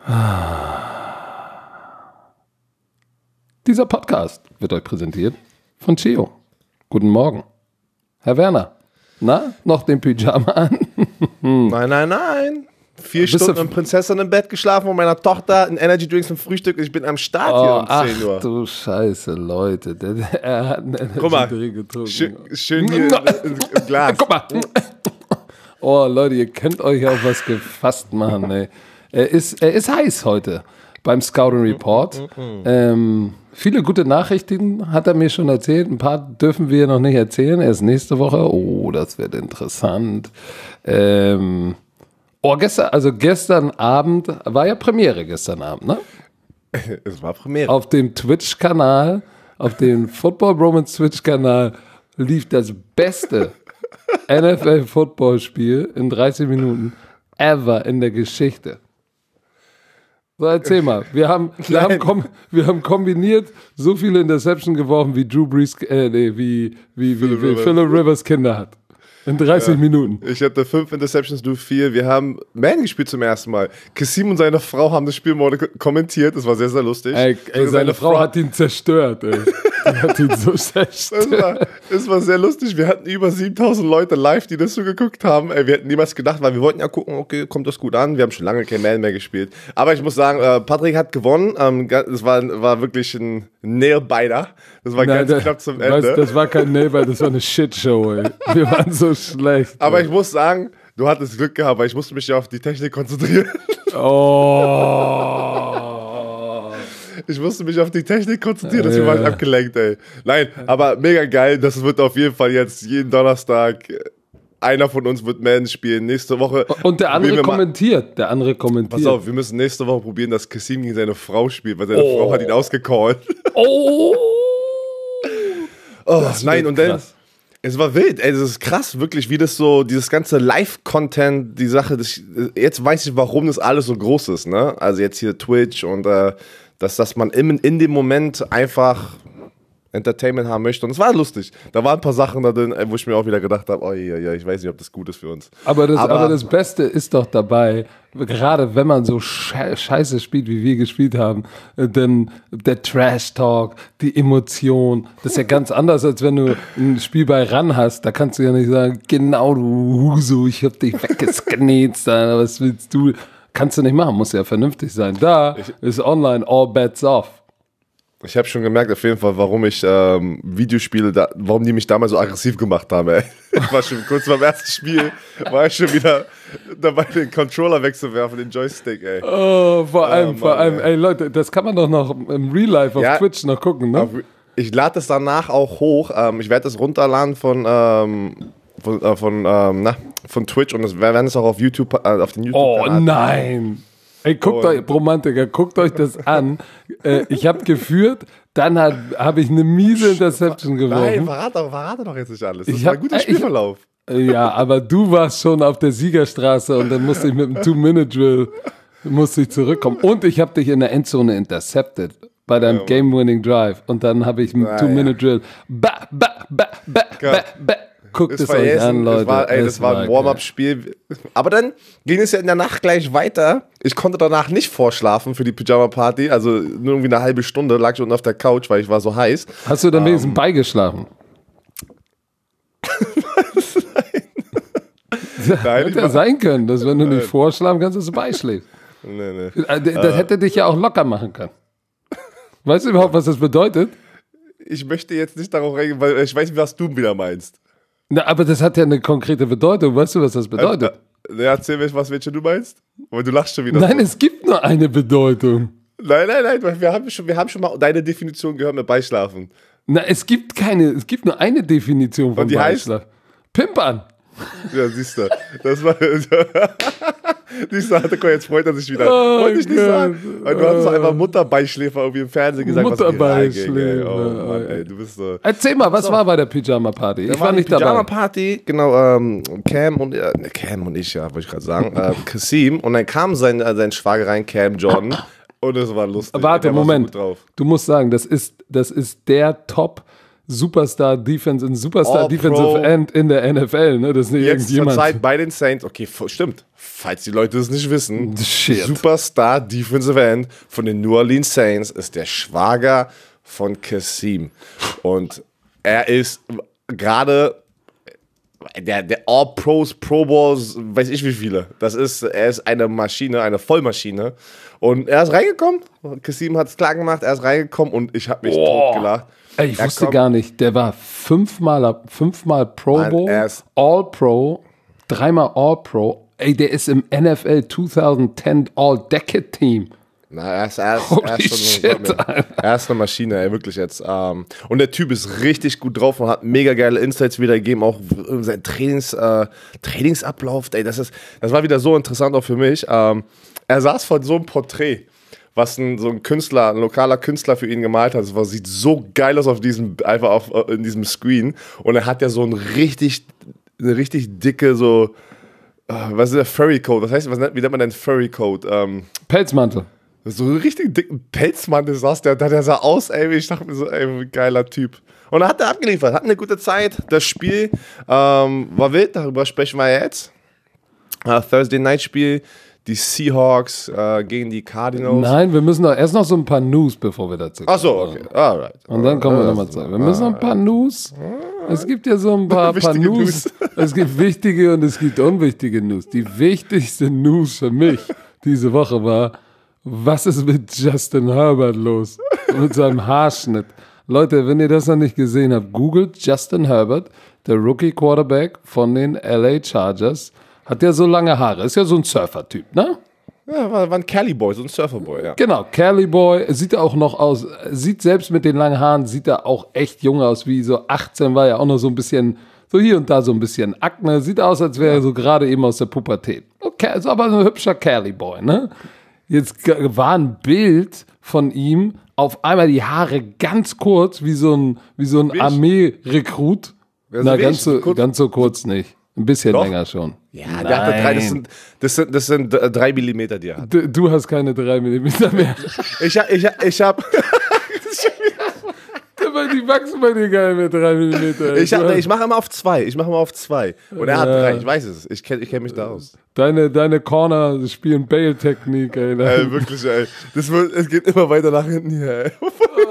Dieser Podcast wird euch präsentiert von Chio. Guten Morgen. Herr Werner, na, noch den Pyjama an? Nein. 4 Stunden mit Prinzessin im Bett geschlafen und meiner Tochter ein Energy Drink zum Frühstück. Ich bin am Start hier um 10 Uhr. Ach du Scheiße, Leute. Er hat einen Energy Drink getrunken. Schön hier im Glas. Guck mal. Oh, Leute, ihr könnt euch auf was gefasst machen, ey. Er ist heiß heute beim Scouting Report. Viele gute Nachrichten hat er mir schon erzählt. Ein paar dürfen wir noch nicht erzählen. Erst nächste Woche. Oh, das wird interessant. Gestern Abend, war ja Premiere gestern Abend, ne? Es war Premiere. Auf dem Twitch-Kanal, auf dem Football Bromance Twitch-Kanal lief das beste NFL-Football-Spiel in 30 Minuten ever in der Geschichte. So, erzähl mal. Wir haben kombiniert so viele Interception geworfen, wie Drew Brees, wie Phillip Rivers Kinder hat. In 30 Minuten. Ich hatte 5 Interceptions, du 4. Wir haben Man gespielt zum ersten Mal. Kassim und seine Frau haben das Spiel kommentiert. Das war sehr, sehr lustig. Ey, seine Frau hat ihn zerstört, ey. Die hat ihn so zerstört. Es war sehr lustig. Wir hatten über 7000 Leute live, die das so geguckt haben. Ey, wir hätten niemals gedacht, weil wir wollten ja gucken, okay, kommt das gut an. Wir haben schon lange kein Man mehr gespielt. Aber ich muss sagen, Patrick hat gewonnen. Das war wirklich ein Nailbiter. Das war ganz knapp zum Ende. Das war kein Nailbiter, das war eine Shitshow, ey. Wir waren so schlecht. Aber ey. Ich muss sagen, du hattest Glück gehabt, weil ich musste mich ja auf die Technik konzentrieren. Oh. Ich musste mich auf die Technik konzentrieren, deswegen war ich abgelenkt, ey. Nein, aber mega geil, das wird auf jeden Fall jetzt jeden Donnerstag, einer von uns wird Man spielen, nächste Woche. Und der andere kommentiert, Pass auf, wir müssen nächste Woche probieren, dass Kassim gegen seine Frau spielt, weil seine Frau hat ihn ausgecallt. Nein, und dann... Es war wild, ey, das ist krass, wirklich, wie das so, dieses ganze Live-Content, die Sache, jetzt weiß ich, warum das alles so groß ist, ne? Also jetzt hier Twitch und dass man in dem Moment einfach Entertainment haben möchte. Und es war lustig. Da waren ein paar Sachen da drin, wo ich mir auch wieder gedacht habe, oh ja, ich weiß nicht, ob das gut ist für uns. Aber das Beste ist doch dabei, gerade wenn man so scheiße spielt, wie wir gespielt haben, denn der Trash-Talk, die Emotion, das ist ja ganz anders, als wenn du ein Spiel bei RAN hast. Da kannst du ja nicht sagen, genau, du Huso, ich hab dich weggesknetzt, was willst du? Kannst du nicht machen, muss ja vernünftig sein. Da ist online, all bets off. Ich habe schon gemerkt, auf jeden Fall, warum ich Videospiele, warum die mich damals so aggressiv gemacht haben, ey. Ich war schon kurz beim ersten Spiel, war ich schon wieder dabei, den Controller wegzuwerfen, den Joystick, ey. Oh, vor allem, ey Leute, das kann man doch noch im Real Life auf Twitch noch gucken, ne? Ich lade das danach auch hoch. Ich werde das runterladen von Twitch und wir werden es auch auf YouTube, auf den YouTube-Kanal. Oh nein! Ey, guckt euch das an. Ich habe geführt, dann habe ich eine miese Interception geworfen. Nein, verrate doch jetzt nicht alles. Das war ein guter Spielverlauf. Ja, aber du warst schon auf der Siegerstraße und dann musste ich mit dem 2-Minute-Drill zurückkommen. Und ich habe dich in der Endzone intercepted bei deinem Game-Winning Drive. Und dann habe ich mit dem 2-Minute-Drill Guckt es euch an, Leute. Das war ein Warm-up-Spiel. Aber dann ging es ja in der Nacht gleich weiter. Ich konnte danach nicht vorschlafen für die Pyjama-Party. Also nur irgendwie eine halbe Stunde lag ich unten auf der Couch, weil ich war so heiß. Hast du dann wenigstens beigeschlafen? Nein. Hätte ja sein können, dass wenn du nicht vorschlafen kannst, dass du beischläfst. Nee. Das hätte dich ja auch locker machen können. Weißt du überhaupt, was das bedeutet? Ich möchte jetzt nicht darauf reingehen, weil ich weiß nicht, was du wieder meinst. Na, aber das hat ja eine konkrete Bedeutung. Weißt du, was das bedeutet? Erzähl mir, welche du meinst. Aber du lachst schon wieder. Nein, es gibt nur eine Bedeutung. Nein. Wir haben schon mal deine Definition gehört mit Beischlafen. Na, es gibt nur eine Definition von Beischlafen. Pimpern. Ja, siehst du. Das war. Siehst du, jetzt freut er sich wieder. Wollte ich nicht sagen. Weil du hast doch einfach Mutterbeischläfer irgendwie im Fernsehen gesagt. Mutterbeischläfer. Oh Mann, ey, du bist so. Erzähl mal, was war bei der Pyjama-Party? Ich war nicht dabei. Pyjama-Party, genau, Cam und ich, ja, wollte ich gerade sagen. Kassim. Und dann kam sein Schwager rein, Cam Jordan. Und es war lustig. Warte, Moment. Du musst sagen, das ist der Top Superstar-Defense, ein All Superstar-Defensive Pro. End in der NFL, ne? Das ist nicht Jetzt zur irgendjemand. Zeit bei den Saints, okay, stimmt, falls die Leute es nicht wissen, Shit. Superstar Defensive End von den New Orleans Saints ist der Schwager von Kasim. Und er ist gerade der All-Pros, Pro Bowls, weiß ich wie viele. Er ist eine Maschine, eine Vollmaschine. Und er ist reingekommen. Kasim hat es klar gemacht, er ist reingekommen und ich habe mich totgelacht. Ey, ich wusste gar nicht, der war fünfmal Pro Bowl, All-Pro, 3-mal All-Pro. Ey, der ist im NFL 2010 All-Decade-Team. Na, er ist eine Maschine, ey, wirklich jetzt. Und der Typ ist richtig gut drauf und hat mega geile Insights wiedergegeben, auch sein Trainingsablauf, ey, das war wieder so interessant auch für mich. Er saß vor so einem Porträt, was ein lokaler Künstler für ihn gemalt hat. Das sieht so geil aus in diesem Screen. Und er hat ja so eine richtig dicke, so, was ist der Furry-Coat? Wie nennt man denn Furry-Coat? Pelzmantel. So einen richtig dicken Pelzmantel der sah aus, ey, ich dachte mir so, ey, geiler Typ. Und dann hat er abgeliefert, hat eine gute Zeit. Das Spiel war wild, darüber sprechen wir jetzt. Thursday Night Spiel, die Seahawks gegen die Cardinals. Nein, wir müssen erst noch so ein paar News, bevor wir dazu kommen. Ach so, okay, alright. Und dann kommen wir nochmal zu. Wir müssen noch ein paar News. Es gibt ja so ein paar News. Es gibt wichtige und es gibt unwichtige News. Die wichtigste News für mich diese Woche war, was ist mit Justin Herbert los? Mit seinem Haarschnitt. Leute, wenn ihr das noch nicht gesehen habt, googelt Justin Herbert, der Rookie Quarterback von den LA Chargers. Hat ja so lange Haare. Ist ja so ein Surfer-Typ, ne? Ja, war ein Cali-Boy, so ein Surfer-Boy, ja. Genau, Cali-Boy. Sieht er auch noch aus, sieht selbst mit den langen Haaren, sieht er auch echt jung aus, wie so 18 war ja auch noch so ein bisschen, so hier und da so ein bisschen Akne. Sieht aus, als wäre er so gerade eben aus der Pubertät. Okay, ist aber ein hübscher Cali-Boy, ne? Jetzt war ein Bild von ihm, auf einmal die Haare ganz kurz, wie so ein Armee-Rekrut. Na, ganz so kurz nicht. Ein bisschen länger schon. Ja, der hat das sind 3 Millimeter, die er hat. Du hast keine 3 Millimeter mehr. Ich hab Die wachsen bei dir gar nicht mehr 3 Millimeter. Ich mache immer auf 2. Und er hat 3. Ich weiß es. Ich kenn mich da aus. Deine Corner spielen Bale-Technik, ey. Wirklich, ey. Es geht immer weiter nach hinten hier, ey.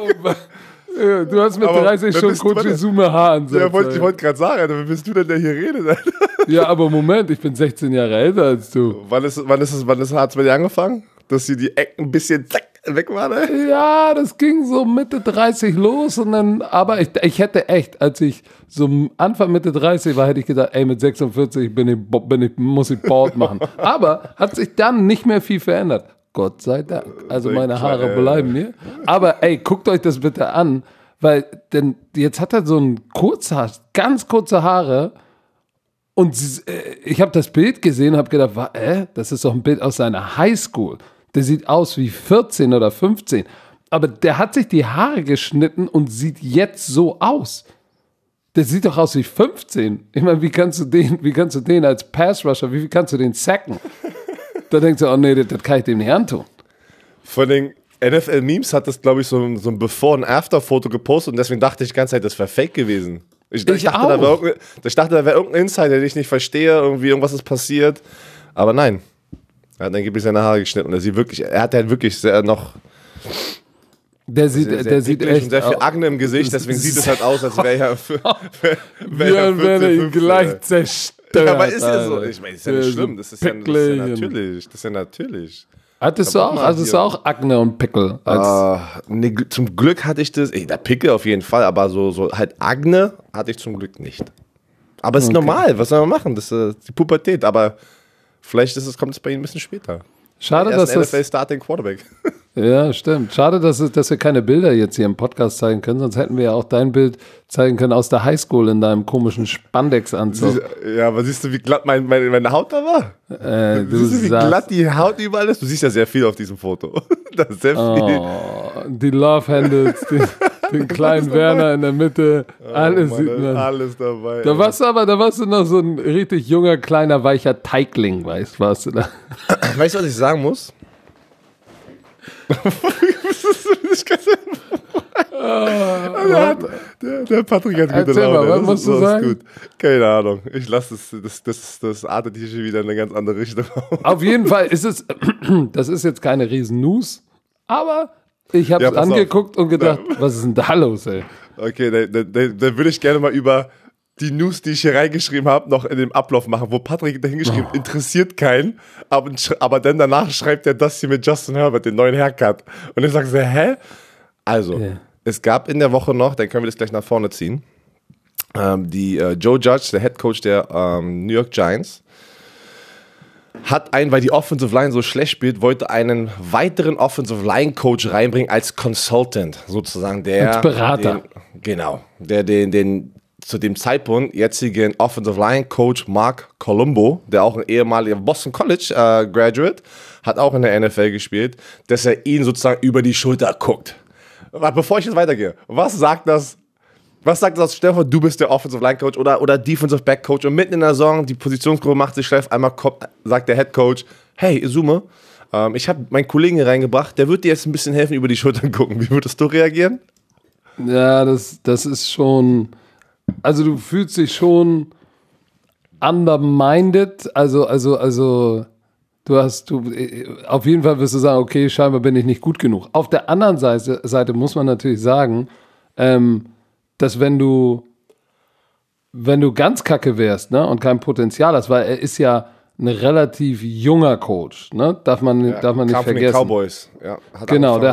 Ja, du hast mit 30 schon Kochizume Haaransatz. Ja, ich wollte gerade sagen, Alter, wer bist du denn, der hier redet, Alter? Ja, aber Moment, ich bin 16 Jahre älter als du. Wann hat es bei dir angefangen? Dass die Ecken ein bisschen weg waren, ey? Ja, das ging so Mitte 30 los und dann, aber ich hätte echt, als ich so Anfang Mitte 30 war, hätte ich gesagt, ey, mit 46 muss ich Bord machen. Aber hat sich dann nicht mehr viel verändert. Gott sei Dank. Also meine Haare bleiben mir. Aber ey, guckt euch das bitte an, weil denn jetzt hat er so ein ganz kurze Haare und ich habe das Bild gesehen und habe gedacht, das ist doch ein Bild aus seiner Highschool. Der sieht aus wie 14 oder 15. Aber der hat sich die Haare geschnitten und sieht jetzt so aus. Der sieht doch aus wie 15. Ich meine, wie kannst du den als Pass-Rusher, wie kannst du den sacken? Da denkst du, oh nee, das kann ich dem nicht antun. Von den NFL-Memes hat das, glaube ich, so ein Before- und After-Foto gepostet und deswegen dachte ich die ganze Zeit, das wäre fake gewesen. Ich dachte, da wäre irgendein Insider, den ich nicht verstehe, irgendwas ist passiert. Aber nein. Er hat angeblich seine Haare geschnitten und er hat halt wirklich sehr noch. Der sieht echt sehr viel Akne im Gesicht, deswegen sieht es halt aus, als wäre er werde ihn gleich zerstört. Ja, aber ist ja so. Ich meine, das ist ja nicht schlimm. Das ist ja natürlich. Hattest du auch Akne und Pickel? Nee, zum Glück hatte ich das. Der Pickel auf jeden Fall, aber so halt Akne hatte ich zum Glück nicht. Aber es ist normal. Was soll man machen? Das ist die Pubertät. Aber vielleicht kommt es bei Ihnen ein bisschen später. Schade, dass das NFL Starting Quarterback. Ja, stimmt. Schade, dass wir keine Bilder jetzt hier im Podcast zeigen können, sonst hätten wir ja auch dein Bild zeigen können aus der Highschool in deinem komischen Spandex-Anzug. Ja, aber siehst du, wie glatt meine Haut da war? Siehst du, wie glatt die Haut überall ist? Du siehst ja sehr viel auf diesem Foto. Das ist sehr viel. Die Love Handles, den kleinen Werner in der Mitte, alles sieht man. Alles dabei. Da warst du noch so ein richtig junger, kleiner, weicher Teigling, warst du da. Weißt du, was ich sagen muss? Der Patrick hat gute Erzähl Laune. mal, was musst du sagen? Gut. Keine Ahnung. Ich lasse das artet hier schon wieder in eine ganz andere Richtung. Auf jeden Fall ist es, das ist jetzt keine Riesen-News, aber ich habe es angeguckt und gedacht, was ist denn da los, ey? Okay, dann würde ich gerne mal über die News, die ich hier reingeschrieben habe, noch in dem Ablauf machen, wo Patrick dahingeschrieben, interessiert keinen, aber dann danach schreibt er das hier mit Justin Herbert, den neuen Haircut. Und dann sagst du, hä? Also, es gab in der Woche noch, dann können wir das gleich nach vorne ziehen, Joe Judge, der Head Coach der New York Giants, hat weil die Offensive Line so schlecht spielt, wollte einen weiteren Offensive Line Coach reinbringen als Consultant, sozusagen. Als Berater. Der zu dem Zeitpunkt jetzigen Offensive Line Coach Mark Colombo, der auch ein ehemaliger Boston College Graduate, hat auch in der NFL gespielt, dass er ihn sozusagen über die Schulter guckt. Bevor ich jetzt weitergehe, was sagt das? Stell dir vor, du bist der Offensive Line Coach oder Defensive Back Coach und mitten in der Saison, die Positionsgruppe macht sich schlecht, einmal sagt der Head Coach, hey Izume, ich habe meinen Kollegen hier reingebracht, der wird dir jetzt ein bisschen helfen, über die Schultern gucken. Wie würdest du reagieren? Ja, das ist schon, also du fühlst dich schon undermined, also du auf jeden Fall wirst du sagen, okay, scheinbar bin ich nicht gut genug. Auf der anderen Seite muss man natürlich sagen, dass wenn du ganz kacke wärst, ne, und kein Potenzial hast, weil er ist ja ein relativ junger Coach, ne, darf man nicht vergessen. Von den Cowboys, ja. Genau, der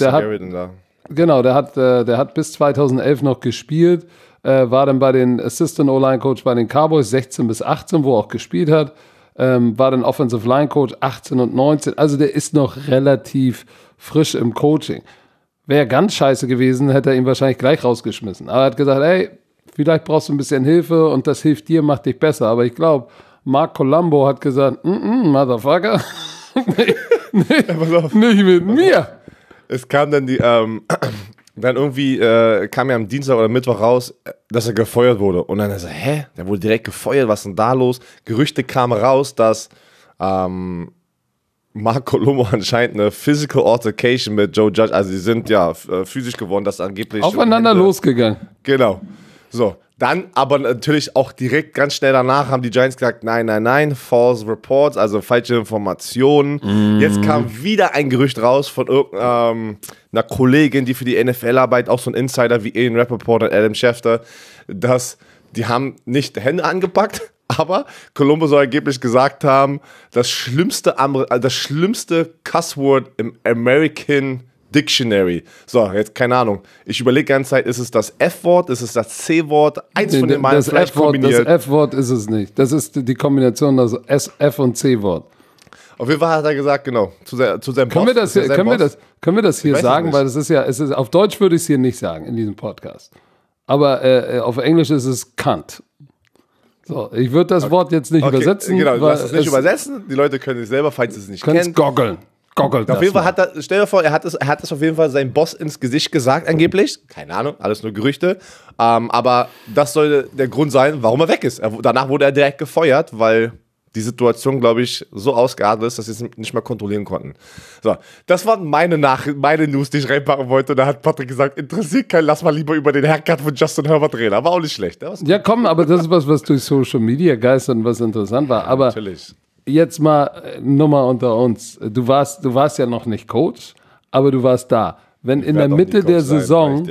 hat bis 2011 noch gespielt, war dann bei den Assistant O-Line Coach bei den Cowboys 16 bis 18, wo er auch gespielt hat, war dann Offensive Line Coach 18 und 19, also der ist noch relativ frisch im Coaching. Wäre ganz scheiße gewesen, hätte er ihn wahrscheinlich gleich rausgeschmissen. Aber er hat gesagt, hey, vielleicht brauchst du ein bisschen Hilfe und das hilft dir, macht dich besser. Aber ich glaube, Mark Colombo hat gesagt, Motherfucker, nicht mit mir. Es kam dann dann irgendwie kam ja am Dienstag oder Mittwoch raus, dass er gefeuert wurde. Und dann ist er, hä? Der wurde direkt gefeuert, was ist denn da los? Gerüchte kamen raus, dass Mark Colombo anscheinend eine Physical Altercation mit Joe Judge, also die sind ja physisch geworden, das angeblich aufeinander losgegangen. Genau. So, dann aber natürlich auch direkt ganz schnell danach haben die Giants gesagt, nein, false reports, also falsche Informationen. Jetzt kam wieder ein Gerücht raus von irgendeiner Kollegin, die für die NFL arbeitet, auch so ein Insider wie Ian Rappaport und Adam Schefter, dass die haben nicht Hände angepackt, aber Colombo soll angeblich gesagt haben, das schlimmste Cusswort im American Dictionary. So, jetzt keine Ahnung. Ich überlege die ganze Zeit, ist es das F-Wort, ist es das C-Wort? Eins von den beiden vielleicht kombiniert. Das F-Wort ist es nicht. Das ist die Kombination aus F- und C-Wort. Auf jeden Fall hat er gesagt, genau, zu seinem Können Boss. Können wir das hier sagen? Weil das ist auf Deutsch würde ich es hier nicht sagen in diesem Podcast. Aber auf Englisch ist es Cunt. So, ich würde das Wort jetzt nicht übersetzen. Genau, du lass es nicht übersetzen. Die Leute können es selber, falls sie es nicht kennen. Goggeln. Auf jeden Fall stell dir vor, er hat es auf jeden Fall seinem Boss ins Gesicht gesagt, angeblich. Keine Ahnung, alles nur Gerüchte. Aber das soll der Grund sein, warum er weg ist. Danach wurde er direkt gefeuert, weil die Situation, glaube ich, so ausgeartet ist, dass sie es nicht mehr kontrollieren konnten. So, das waren meine News, die ich reinpacken wollte. Und da hat Patrick gesagt, interessiert keinen, lass mal lieber über den Haircut von Justin Herbert reden. Aber auch nicht schlecht. Ja, komm, aber das ist was durch Social Media geistert und was interessant war. Aber natürlich. Jetzt mal Nummer unter uns. Du warst ja noch nicht Coach, aber du warst da. Wenn in der Mitte der Saison,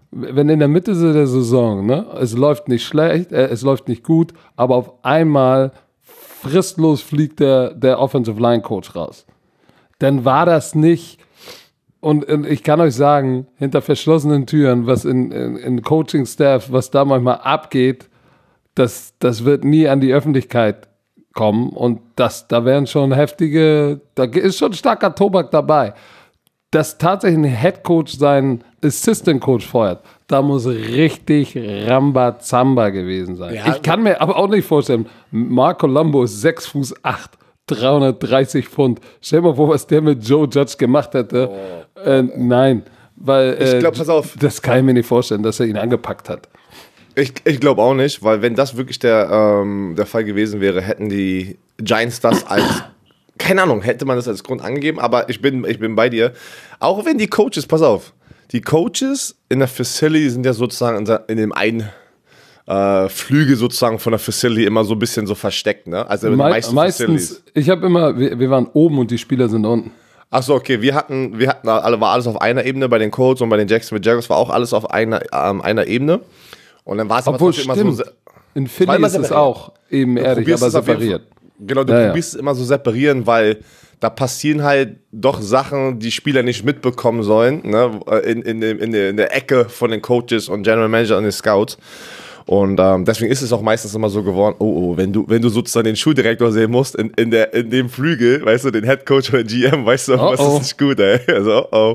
ne, es läuft nicht schlecht, es läuft nicht gut, aber auf einmal fristlos fliegt der Offensive Line Coach raus. Dann war das nicht, und ich kann euch sagen, hinter verschlossenen Türen, was in Coaching Staff, was da manchmal abgeht, das wird nie an die Öffentlichkeit kommen und da wären schon da ist schon starker Tobak dabei. Dass tatsächlich ein Head Coach seinen Assistant Coach feuert, da muss richtig Rambazamba gewesen sein. Ja, ich kann mir aber auch nicht vorstellen, Mark Colombo ist 6 Fuß 8, 330 Pfund. Stell dir mal vor, was der mit Joe Judge gemacht hätte. Nein, weil ich glaub, pass auf. Das kann ich mir nicht vorstellen, dass er ihn angepackt hat. Ich glaube auch nicht, weil wenn das wirklich der Fall gewesen wäre, hätten die Giants das als, keine Ahnung, hätte man das als Grund angegeben, aber ich bin bei dir. Auch wenn die Coaches, pass auf, die Coaches in der Facility sind ja sozusagen in dem einen Flügel sozusagen von der Facility immer so ein bisschen so versteckt, ne? Also in den meisten meistens, ich habe immer, wir waren oben und die Spieler sind unten. Achso, okay, wir hatten war alles auf einer Ebene, bei den Colts und bei den Jacksonville Jaguars war auch alles auf einer Ebene. Und dann war es aber immer so. In Philly ist es auch ebenerdig, aber separiert. Genau, du probierst es immer so separieren, weil da passieren halt doch Sachen, die Spieler nicht mitbekommen sollen, ne? In der Ecke von den Coaches und General Manager und den Scouts. Und deswegen ist es auch meistens immer so geworden, wenn du sozusagen den Schuldirektor sehen musst, in dem Flügel, weißt du, den Head Coach oder GM, weißt du, was ist nicht gut, ey. Also,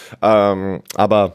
aber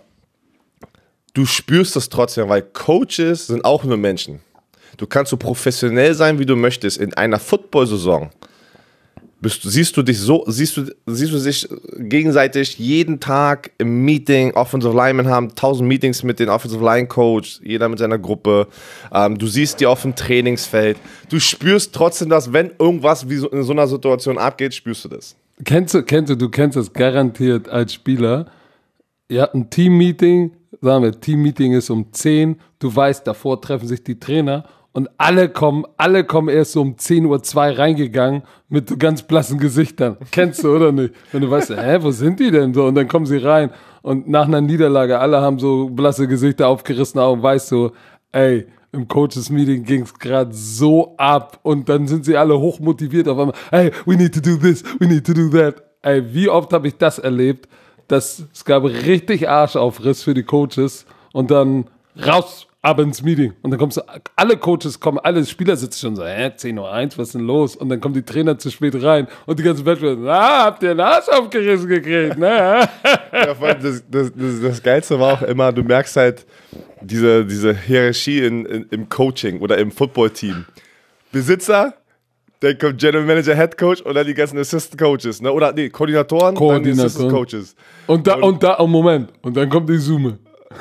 du spürst das trotzdem, weil Coaches sind auch nur Menschen. Du kannst so professionell sein, wie du möchtest. In einer Football-Saison siehst du sich gegenseitig jeden Tag im Meeting. Offensive Linemen haben 1000 Meetings mit den Offensive Line Coach, jeder mit seiner Gruppe. Du siehst die auf dem Trainingsfeld. Du spürst trotzdem, dass wenn irgendwas wie in so einer Situation abgeht, spürst du das. Du kennst das garantiert als Spieler. Ihr habt ein Team-Meeting, sagen wir, Team-Meeting ist um 10. Du weißt, davor treffen sich die Trainer. Und alle kommen erst so um 10:02 Uhr reingegangen mit so ganz blassen Gesichtern. Kennst du, oder nicht? Wenn du weißt, wo sind die denn so? Und dann kommen sie rein und nach einer Niederlage, alle haben so blasse Gesichter, aufgerissene Augen, weißt du, ey, im Coaches-Meeting ging es gerade so ab und dann sind sie alle hochmotiviert auf einmal, hey, we need to do this, we need to do that. Ey, wie oft habe ich das erlebt, dass es gab richtig Arschaufriss für die Coaches und dann raus, ab ins Meeting. Und dann kommst du, alle Coaches kommen, alle Spieler sitzen schon so, 10:01 Uhr, was ist denn los? Und dann kommen die Trainer zu spät rein und die ganzen Wettbewerber, habt ihr den Arsch aufgerissen gekriegt, ne? Ja, vor allem das Geilste war auch immer, du merkst halt diese Hierarchie im Coaching oder im Footballteam. Besitzer, dann kommt General Manager, Head Coach und dann die ganzen Assistant Coaches, ne? Oder Koordinatoren, dann die Assistant Coaches. Und dann kommt die Zoom.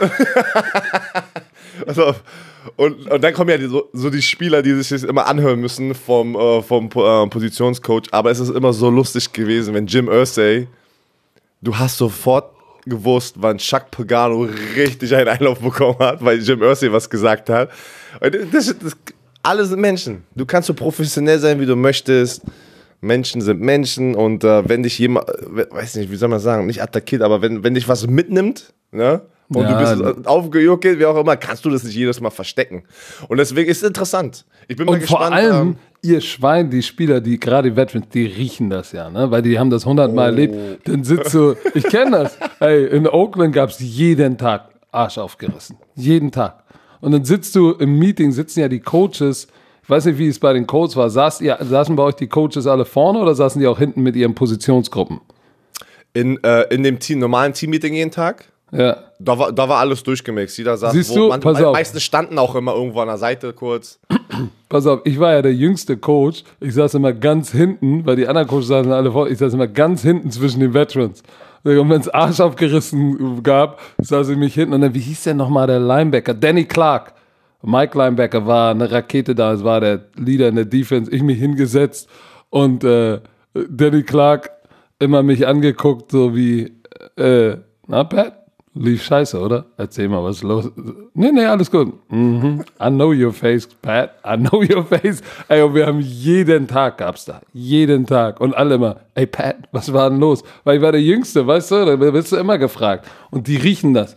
Also, und dann kommen ja so die Spieler, die sich das immer anhören müssen vom Positionscoach. Aber es ist immer so lustig gewesen, wenn Jim Irsay, du hast sofort gewusst, wann Chuck Pagano richtig einen Einlauf bekommen hat, weil Jim Irsay was gesagt hat. Und das alle sind Menschen. Du kannst so professionell sein, wie du möchtest. Menschen sind Menschen und wenn dich jemand, weiß nicht, wie soll man sagen, nicht attackiert, aber wenn dich was mitnimmt, ne? Und du bist aufgejuckelt, wie auch immer, kannst du das nicht jedes Mal verstecken. Und deswegen ist es interessant. Ich bin mal gespannt. Vor allem, ihr Schwein, die Spieler, die gerade Veterans, die riechen das ja, ne? Weil die haben das 100-mal erlebt. Dann sitzt du, ich kenne das. Ey, in Oakland gab es jeden Tag Arsch aufgerissen. Jeden Tag. Und dann sitzt du im Meeting, sitzen ja die Coaches, ich weiß nicht, wie es bei den Coaches war. Saßen bei euch die Coaches alle vorne oder saßen die auch hinten mit ihren Positionsgruppen? In dem normalen Team-Meeting jeden Tag? Ja. Da war alles durchgemixt. Jeder saß, siehst du, meistens standen auch immer irgendwo an der Seite kurz. Pass auf, ich war ja der jüngste Coach. Ich saß immer ganz hinten, weil die anderen Coaches saßen alle vor. Ich saß immer ganz hinten zwischen den Veterans. Und wenn es Arsch aufgerissen gab, saß ich mich hinten. Und dann, wie hieß der nochmal, der Linebacker? Danny Clark. Mike Linebacker war eine Rakete da. Es war der Leader in der Defense. Ich mich hingesetzt und Danny Clark immer mich angeguckt, so wie, na Pat? Lief scheiße, oder? Erzähl mal, was ist los? Nee, alles gut. I know your face, Pat. I know your face. Ey, und wir haben jeden Tag gab's da. Jeden Tag. Und alle immer, ey, Pat, was war denn los? Weil ich war der Jüngste, weißt du? Da wirst du immer gefragt. Und die riechen das.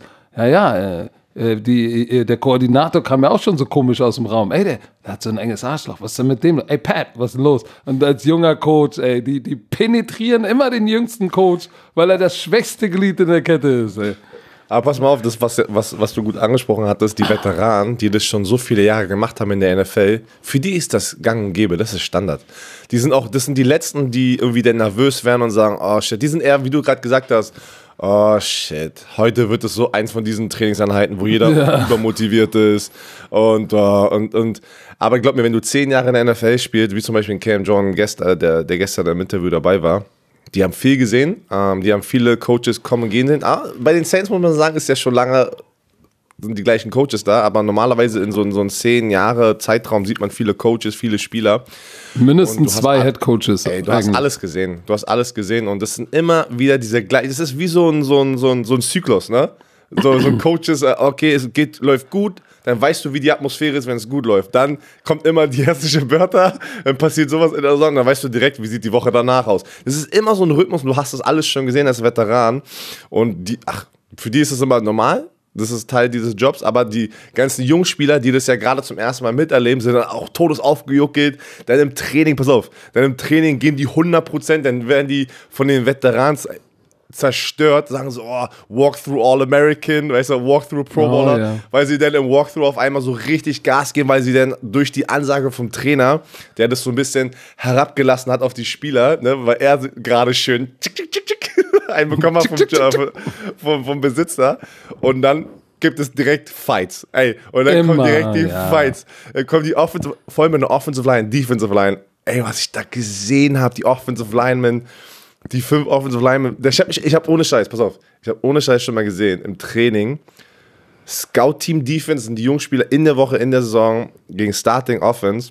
Der Koordinator kam ja auch schon so komisch aus dem Raum. Ey, der hat so ein enges Arschloch. Was ist denn mit dem? Ey, Pat, was ist denn los? Und als junger Coach, ey, die penetrieren immer den jüngsten Coach, weil er das schwächste Glied in der Kette ist, ey. Aber pass mal auf, das, was du gut angesprochen hattest, die Veteranen, die das schon so viele Jahre gemacht haben in der NFL, für die ist das gang und gäbe, das ist Standard. Das sind die Letzten, die irgendwie dann nervös werden und sagen, oh shit, die sind eher, wie du gerade gesagt hast, oh shit, heute wird es so eins von diesen Trainingseinheiten, wo jeder übermotiviert ist aber glaub mir, wenn du 10 Jahre in der NFL spielst, wie zum Beispiel Cam Jordan, der gestern im Interview dabei war, die haben viel gesehen, die haben viele Coaches kommen und gehen sehen. Bei den Saints muss man sagen, ist ja schon lange, sind die gleichen Coaches da, aber normalerweise in so einen 10 Jahre Zeitraum sieht man viele Coaches, viele Spieler. Mindestens 2 Head Coaches. Ey, du hast alles gesehen und das sind immer wieder diese gleichen, das ist wie so ein Zyklus, ne? So ein Coach ist, okay, läuft gut, dann weißt du, wie die Atmosphäre ist, wenn es gut läuft. Dann kommt immer die hässliche Wörter, dann passiert sowas in der Saison, dann weißt du direkt, wie sieht die Woche danach aus. Das ist immer so ein Rhythmus, du hast das alles schon gesehen als Veteran und für die ist es immer normal. Das ist Teil dieses Jobs, aber die ganzen Jungspieler, die das ja gerade zum ersten Mal miterleben, sind dann auch todesaufgejuckelt. Dann im Training, pass auf, dann im Training geben die 100%, dann werden die von den Veterans zerstört, sagen so, Walkthrough All-American, weißt du, Walkthrough Pro Bowler, ja. weil sie dann im Walkthrough auf einmal so richtig Gas geben, weil sie dann durch die Ansage vom Trainer, der das so ein bisschen herabgelassen hat auf die Spieler, ne, weil er gerade schön einbekommen hat vom Besitzer und dann gibt es direkt Fights. Ey, und dann kommen direkt die Fights. Dann kommen die vor allem in der Offensive Line, Defensive Line. Ey, was ich da gesehen habe, die Offensive Linemen, die 5 Offensive Linemen. Ich habe ohne Scheiß, pass auf, ich habe ohne Scheiß schon mal gesehen, im Training, Scout-Team Defense sind die Jungspieler in der Woche, in der Saison gegen Starting Offense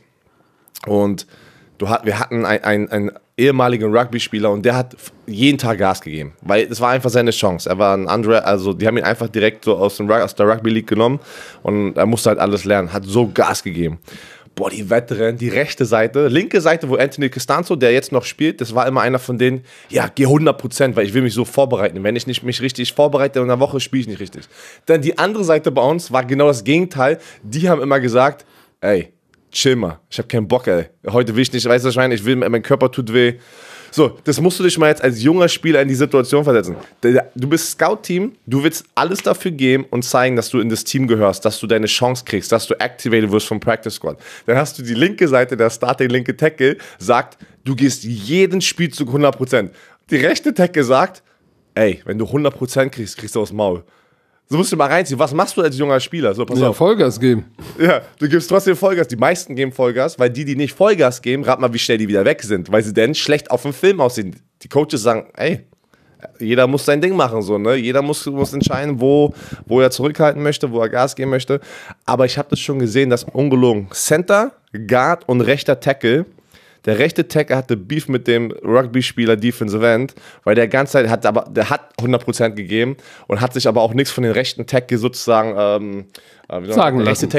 und wir hatten einen ehemaligen Rugby-Spieler und der hat jeden Tag Gas gegeben, weil es war einfach seine Chance. Er war ein anderer, also die haben ihn einfach direkt so aus der Rugby League genommen und er musste halt alles lernen, hat so Gas gegeben. Boah, die Veteran, die rechte Seite, linke Seite, wo Anthony Costanzo, der jetzt noch spielt, das war immer einer von denen, ja, geh 100%, weil ich will mich so vorbereiten. Wenn ich nicht mich richtig vorbereite in einer Woche, spiele ich nicht richtig. Dann die andere Seite bei uns war genau das Gegenteil. Die haben immer gesagt, ey, chill mal, ich hab keinen Bock, ey. Heute will ich nicht, weißt du, was ich meine? Mein Körper tut weh. So, das musst du dich mal jetzt als junger Spieler in die Situation versetzen. Du bist Scout-Team, du willst alles dafür geben und zeigen, dass du in das Team gehörst, dass du deine Chance kriegst, dass du activated wirst vom Practice Squad. Dann hast du die linke Seite, der Starting linke Tackle, sagt, du gehst jeden Spielzug 100%. Die rechte Tackle sagt, ey, wenn du 100% kriegst, kriegst du aufs Maul. So musst du mal reinziehen. Was machst du als junger Spieler? So, pass auf. Vollgas geben. Ja, du gibst trotzdem Vollgas. Die meisten geben Vollgas, weil die nicht Vollgas geben, rat mal, wie schnell die wieder weg sind, weil sie denn schlecht auf dem Film aussehen. Die Coaches sagen, ey, jeder muss sein Ding machen, so, ne? Jeder muss entscheiden, wo er zurückhalten möchte, wo er Gas geben möchte. Aber ich habe das schon gesehen, dass ungelogen Center, Guard und rechter Tackle. Der rechte Tackle hatte Beef mit dem Rugby-Spieler Defensive End, weil der ganze Zeit hat 100% gegeben und hat sich aber auch nichts von den rechten Tackle sozusagen sagen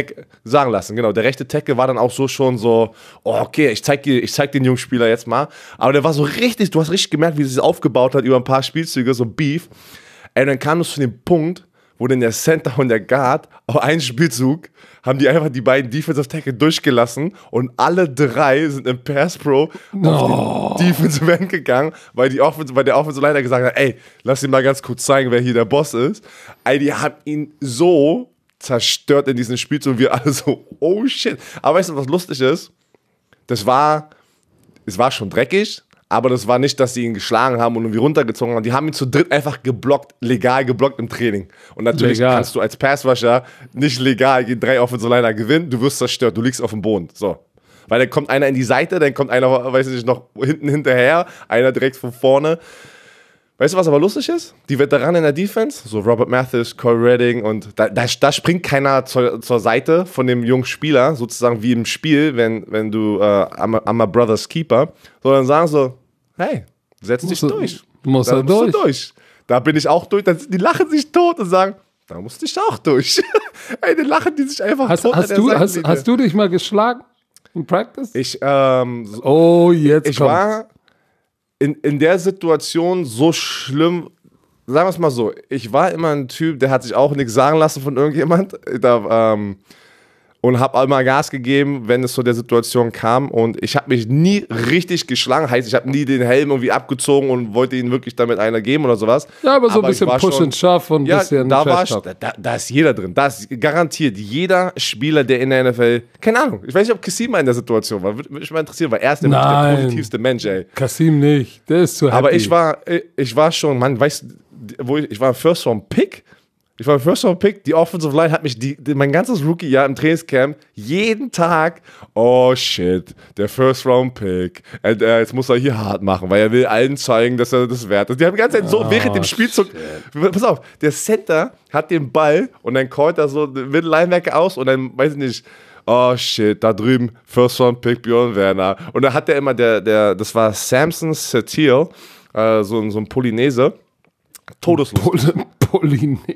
lassen. Genau, der rechte Tackle war dann auch so schon so, okay, ich zeig den jungen Spieler jetzt mal. Aber der war so richtig, du hast richtig gemerkt, wie es sich aufgebaut hat über ein paar Spielzüge, so Beef. Und dann kam es zu dem Punkt, wo dann der Center und der Guard auf einen Spielzug haben die einfach die beiden Defensive Tackle durchgelassen und alle 3 sind im Pass Pro auf die Defensive End gegangen, weil der Offensive Liner gesagt hat, ey, lass ihn mal ganz kurz zeigen, wer hier der Boss ist. Ey, die haben ihn so zerstört in diesem Spielzug und wir alle so, oh shit. Aber weißt du, was lustig ist? Es war schon dreckig, aber das war nicht, dass sie ihn geschlagen haben und irgendwie runtergezogen haben. Die haben ihn zu dritt einfach legal geblockt im Training. Und natürlich kannst du als Passrusher nicht legal gegen 3 Offensive Liner gewinnen. Du wirst zerstört, du liegst auf dem Boden. So. Weil dann kommt einer in die Seite, dann kommt einer, weiß ich nicht, noch hinten hinterher, einer direkt von vorne. Weißt du, was aber lustig ist? Die Veteranen in der Defense, so Robert Mathis, Corey Redding und da springt keiner zur Seite von dem jungen Spieler, sozusagen wie im Spiel, wenn du I'm a brother's keeper, sondern sagen so, hey, setz dich durch. Musst du durch. Da bin ich auch durch, die lachen sich tot und sagen, da musste ich auch durch. Ey, dann lachen die sich einfach tot. Hast du dich mal geschlagen im Practice? Ich war in der Situation so schlimm, sagen wir es mal so, ich war immer ein Typ, der hat sich auch nichts sagen lassen von irgendjemand und habe immer Gas gegeben, wenn es zu der Situation kam und ich habe mich nie richtig geschlagen, heißt, ich habe nie den Helm irgendwie abgezogen und wollte ihn wirklich damit einer geben oder sowas. Ja, aber so ein bisschen Push and Shove und ein bisschen da ist jeder drin, da ist garantiert jeder Spieler, der in der NFL, keine Ahnung, ich weiß nicht, ob Kassim mal in der Situation war, würde mich mal interessieren, weil er ist nämlich der positivste Mensch, ey. Kassim nicht, der ist zu happy. Aber ich war schon, man weiß, ich war First Round Pick, die Offensive Line hat mich mein ganzes Rookie-Jahr im Trainingscamp jeden Tag, oh shit, der First Round Pick, jetzt muss er hier hart machen, weil er will allen zeigen, dass er das wert ist. Die haben die ganze Zeit so während dem Spielzug, pass auf, der Center hat den Ball und dann callt er so den Middle Linebacker aus und dann, weiß ich nicht, oh shit, da drüben, First Round Pick Björn Werner. Und da hat der immer, das war Samson Satil, so ein Polynese, todeslos. Polynese.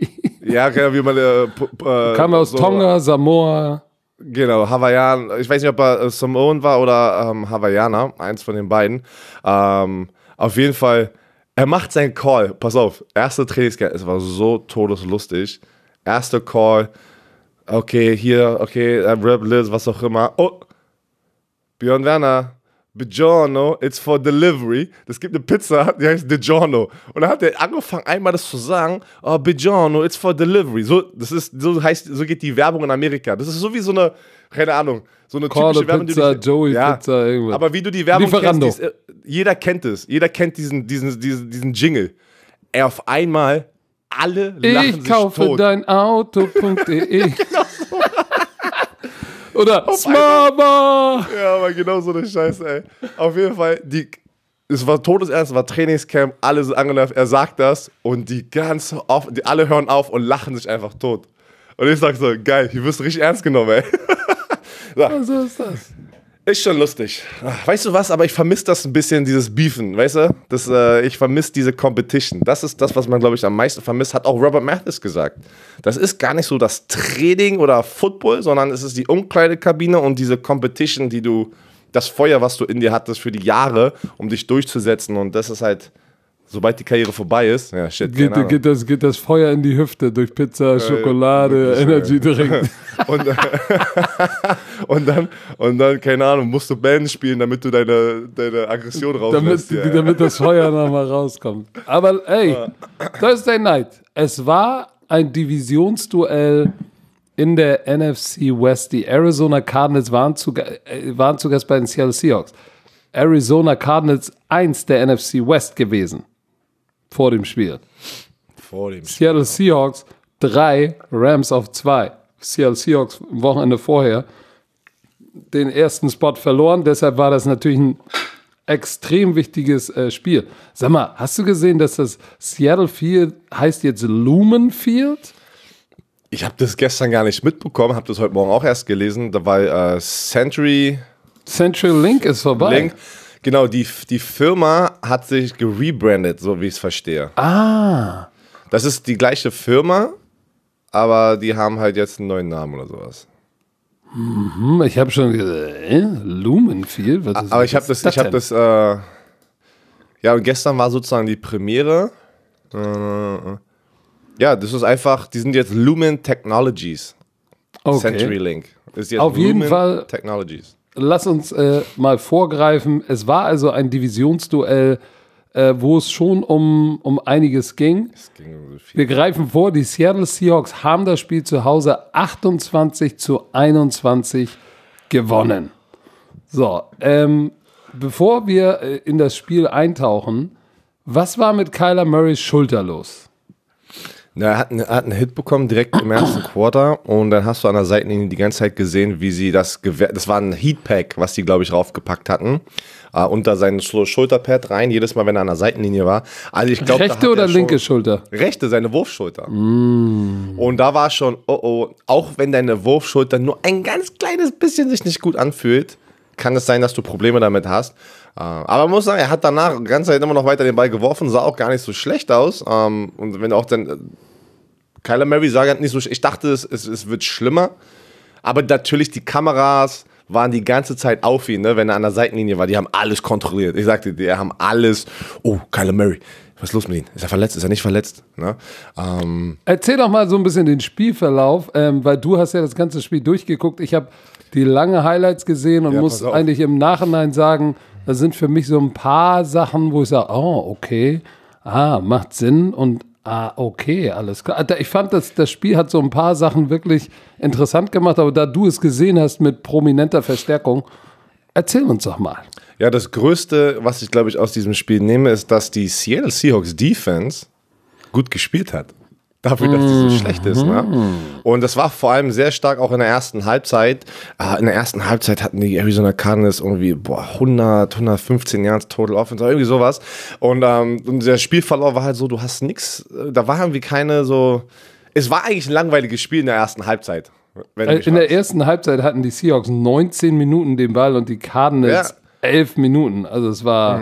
Ja, genau, wie man kam aus so, Tonga, Samoa. Genau, Hawaiian. Ich weiß nicht, ob er Samoan war oder Hawaiianer, eins von den beiden. Auf jeden Fall, er macht seinen Call. Pass auf, erste Trainingscamp, es war so todeslustig. Erster Call, okay, Rap, Liz, was auch immer. Oh, Björn Werner, Buongiorno, it's for delivery. Es gibt eine Pizza, die heißt DiGiorno. Und dann hat er angefangen, einmal das zu sagen, oh, Buongiorno, it's for delivery. So geht die Werbung in Amerika. Das ist so wie so eine, keine Ahnung, so eine Cordo typische Werbung. Pizza, Joey Pizza, irgendwas. Aber wie du die Werbung kennst, jeder kennt es. Jeder kennt diesen Jingle. Auf einmal, alle lachen sich tot. Ich kaufe dein Auto.de. Genau so. Oder Smaba! Ja, aber genau so eine Scheiße, ey. Auf jeden Fall, es war todesernst, es war Trainingscamp, alle sind angenervt, er sagt das und alle hören auf und lachen sich einfach tot. Und ich sag so, geil, hier wirst du richtig ernst genommen, ey. So ist das. Ist schon lustig. Weißt du was, aber ich vermisse das ein bisschen, dieses Beefen, weißt du? Ich vermisse diese Competition. Das ist das, was man, glaube ich, am meisten vermisst, hat auch Robert Mathis gesagt. Das ist gar nicht so das Training oder Football, sondern es ist die Umkleidekabine und diese Competition, das Feuer, was du in dir hattest für die Jahre, um dich durchzusetzen. Und das ist halt, sobald die Karriere vorbei ist, ja, shit, geht das Feuer in die Hüfte durch Pizza, Schokolade, Energy Drink. Und dann, keine Ahnung, musst du Band spielen, damit du deine Aggression rauslässt. Damit das Feuer nochmal rauskommt. Aber ey, Thursday Night, es war ein Divisionsduell in der NFC West. Die Arizona Cardinals waren zu Gast bei den Seattle Seahawks. Arizona Cardinals 1 der NFC West gewesen. Vor dem Spiel. Seattle Seahawks 3, Rams auf 2. Seattle Seahawks am Wochenende vorher den ersten Spot verloren. Deshalb war das natürlich ein extrem wichtiges Spiel. Sag mal, hast du gesehen, dass das Seattle Field heißt jetzt Lumen Field? Ich habe das gestern gar nicht mitbekommen, habe das heute Morgen auch erst gelesen. Da war Century Link ist vorbei. Genau, die Firma hat sich gerebrandet, so wie ich es verstehe. Ah. Das ist die gleiche Firma, aber die haben halt jetzt einen neuen Namen oder sowas. Ich habe schon gesagt, Lumenfield? Aber ich habe das, ja, und gestern war sozusagen die Premiere. Ja, das ist einfach, die sind jetzt Lumen Technologies. Okay. CenturyLink. Ist jetzt auf jeden Lumen Fall Technologies. Lass uns mal vorgreifen. Es war also ein Divisionsduell, wo es schon um einiges ging. Wir greifen vor, die Seattle Seahawks haben das Spiel zu Hause 28-21 gewonnen. So, bevor wir in das Spiel eintauchen, was war mit Kyler Murrays Schulter los? Na, er hat einen Hit bekommen direkt im ersten Quarter und dann hast du an der Seitenlinie die ganze Zeit gesehen, wie sie das war ein Heatpack, was die, glaube ich, raufgepackt hatten, unter sein Schulterpad rein, jedes Mal, wenn er an der Seitenlinie war. Also ich glaube, rechte oder linke Schulter? Rechte, seine Wurfschulter. Und da war schon, auch wenn deine Wurfschulter nur ein ganz kleines bisschen sich nicht gut anfühlt, kann es sein, dass du Probleme damit hast. Aber man muss sagen, er hat danach die ganze Zeit immer noch weiter den Ball geworfen, sah auch gar nicht so schlecht aus. Und wenn auch dann Kyler Murray sah nicht so, ich dachte, es wird schlimmer. Aber natürlich, die Kameras waren die ganze Zeit auf ihn, ne, wenn er an der Seitenlinie war. Die haben alles kontrolliert. Ich sagte, die haben alles. Oh, Kyler Murray, was ist los mit ihm? Ist er verletzt? Ist er nicht verletzt? Ne? Erzähl doch mal so ein bisschen den Spielverlauf, weil du hast ja das ganze Spiel durchgeguckt. Ich habe die lange Highlights gesehen und muss eigentlich im Nachhinein sagen, da sind für mich so ein paar Sachen, wo ich sage, oh, okay, macht Sinn und okay, alles klar. Ich fand, das Spiel hat so ein paar Sachen wirklich interessant gemacht, aber da du es gesehen hast mit prominenter Verstärkung, erzähl uns doch mal. Ja, das Größte, was ich, glaube ich, aus diesem Spiel nehme, ist, dass die Seattle Seahawks Defense gut gespielt hat. Dafür, dass die so schlecht ist. Ne? Und das war vor allem sehr stark auch in der ersten Halbzeit. In der ersten Halbzeit hatten die Arizona Cardinals irgendwie 115 Yards Total Offense oder irgendwie sowas. Und der Spielverlauf war halt so, du hast nichts, da war irgendwie keine so, es war eigentlich ein langweiliges Spiel in der ersten Halbzeit. In der ersten Halbzeit hatten die Seahawks 19 Minuten den Ball und die Cardinals 11 Minuten. Also es war...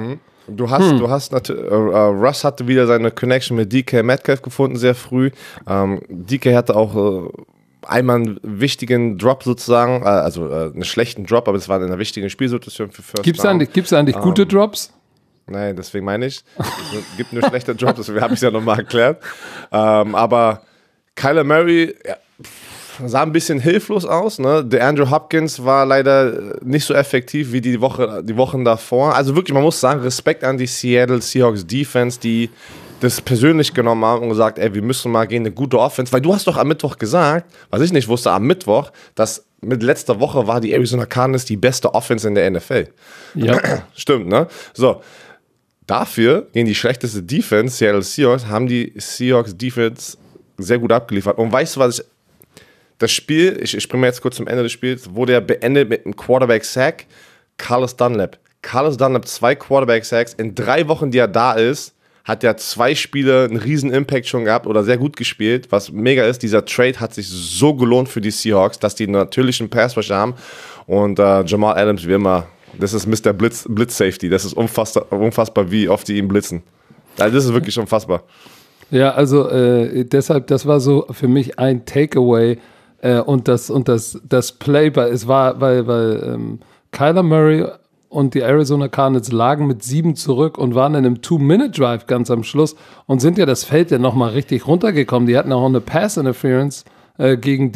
Russ hatte wieder seine Connection mit DK Metcalf gefunden, sehr früh. DK hatte auch einmal einen wichtigen Drop sozusagen, einen schlechten Drop, aber es war eine wichtige Spielsituation für First Down. Gibt's eigentlich gute Drops? Nein, deswegen meine ich. Es gibt nur schlechte Drops, deswegen habe ich es ja nochmal erklärt. Aber Kyler Murray sah ein bisschen hilflos aus. Ne? Der Andrew Hopkins war leider nicht so effektiv wie die Wochen davor. Also wirklich, man muss sagen, Respekt an die Seattle Seahawks Defense, die das persönlich genommen haben und gesagt, ey, wir müssen mal gehen, eine gute Offense. Weil du hast doch am Mittwoch gesagt, was ich nicht wusste, am Mittwoch, dass mit letzter Woche war die Arizona Cardinals die beste Offense in der NFL. Ja. Stimmt, ne? So. Dafür, gegen die schlechteste Defense, Seattle Seahawks, haben die Seahawks Defense sehr gut abgeliefert. Und weißt du, das Spiel, ich springe jetzt kurz zum Ende des Spiels, wurde ja beendet mit einem Quarterback-Sack, Carlos Dunlap. Carlos Dunlap 2 Quarterback-Sacks. In 3 Wochen, die er da ist, hat er 2 Spiele einen riesen Impact schon gehabt oder sehr gut gespielt, was mega ist. Dieser Trade hat sich so gelohnt für die Seahawks, dass die natürlich einen Pass-Rush haben. Und Jamal Adams, wie immer, das ist Mr. Blitz-Safety. Das ist unfassbar, wie oft die ihn blitzen. Also das ist wirklich unfassbar. Ja, also deshalb, das war so für mich ein Takeaway und das Play, weil Kyler Murray und die Arizona Cardinals lagen mit 7 zurück und waren in einem 2-Minute-Drive ganz am Schluss und sind ja das Feld ja nochmal richtig runtergekommen. Die hatten auch eine Pass-Interference gegen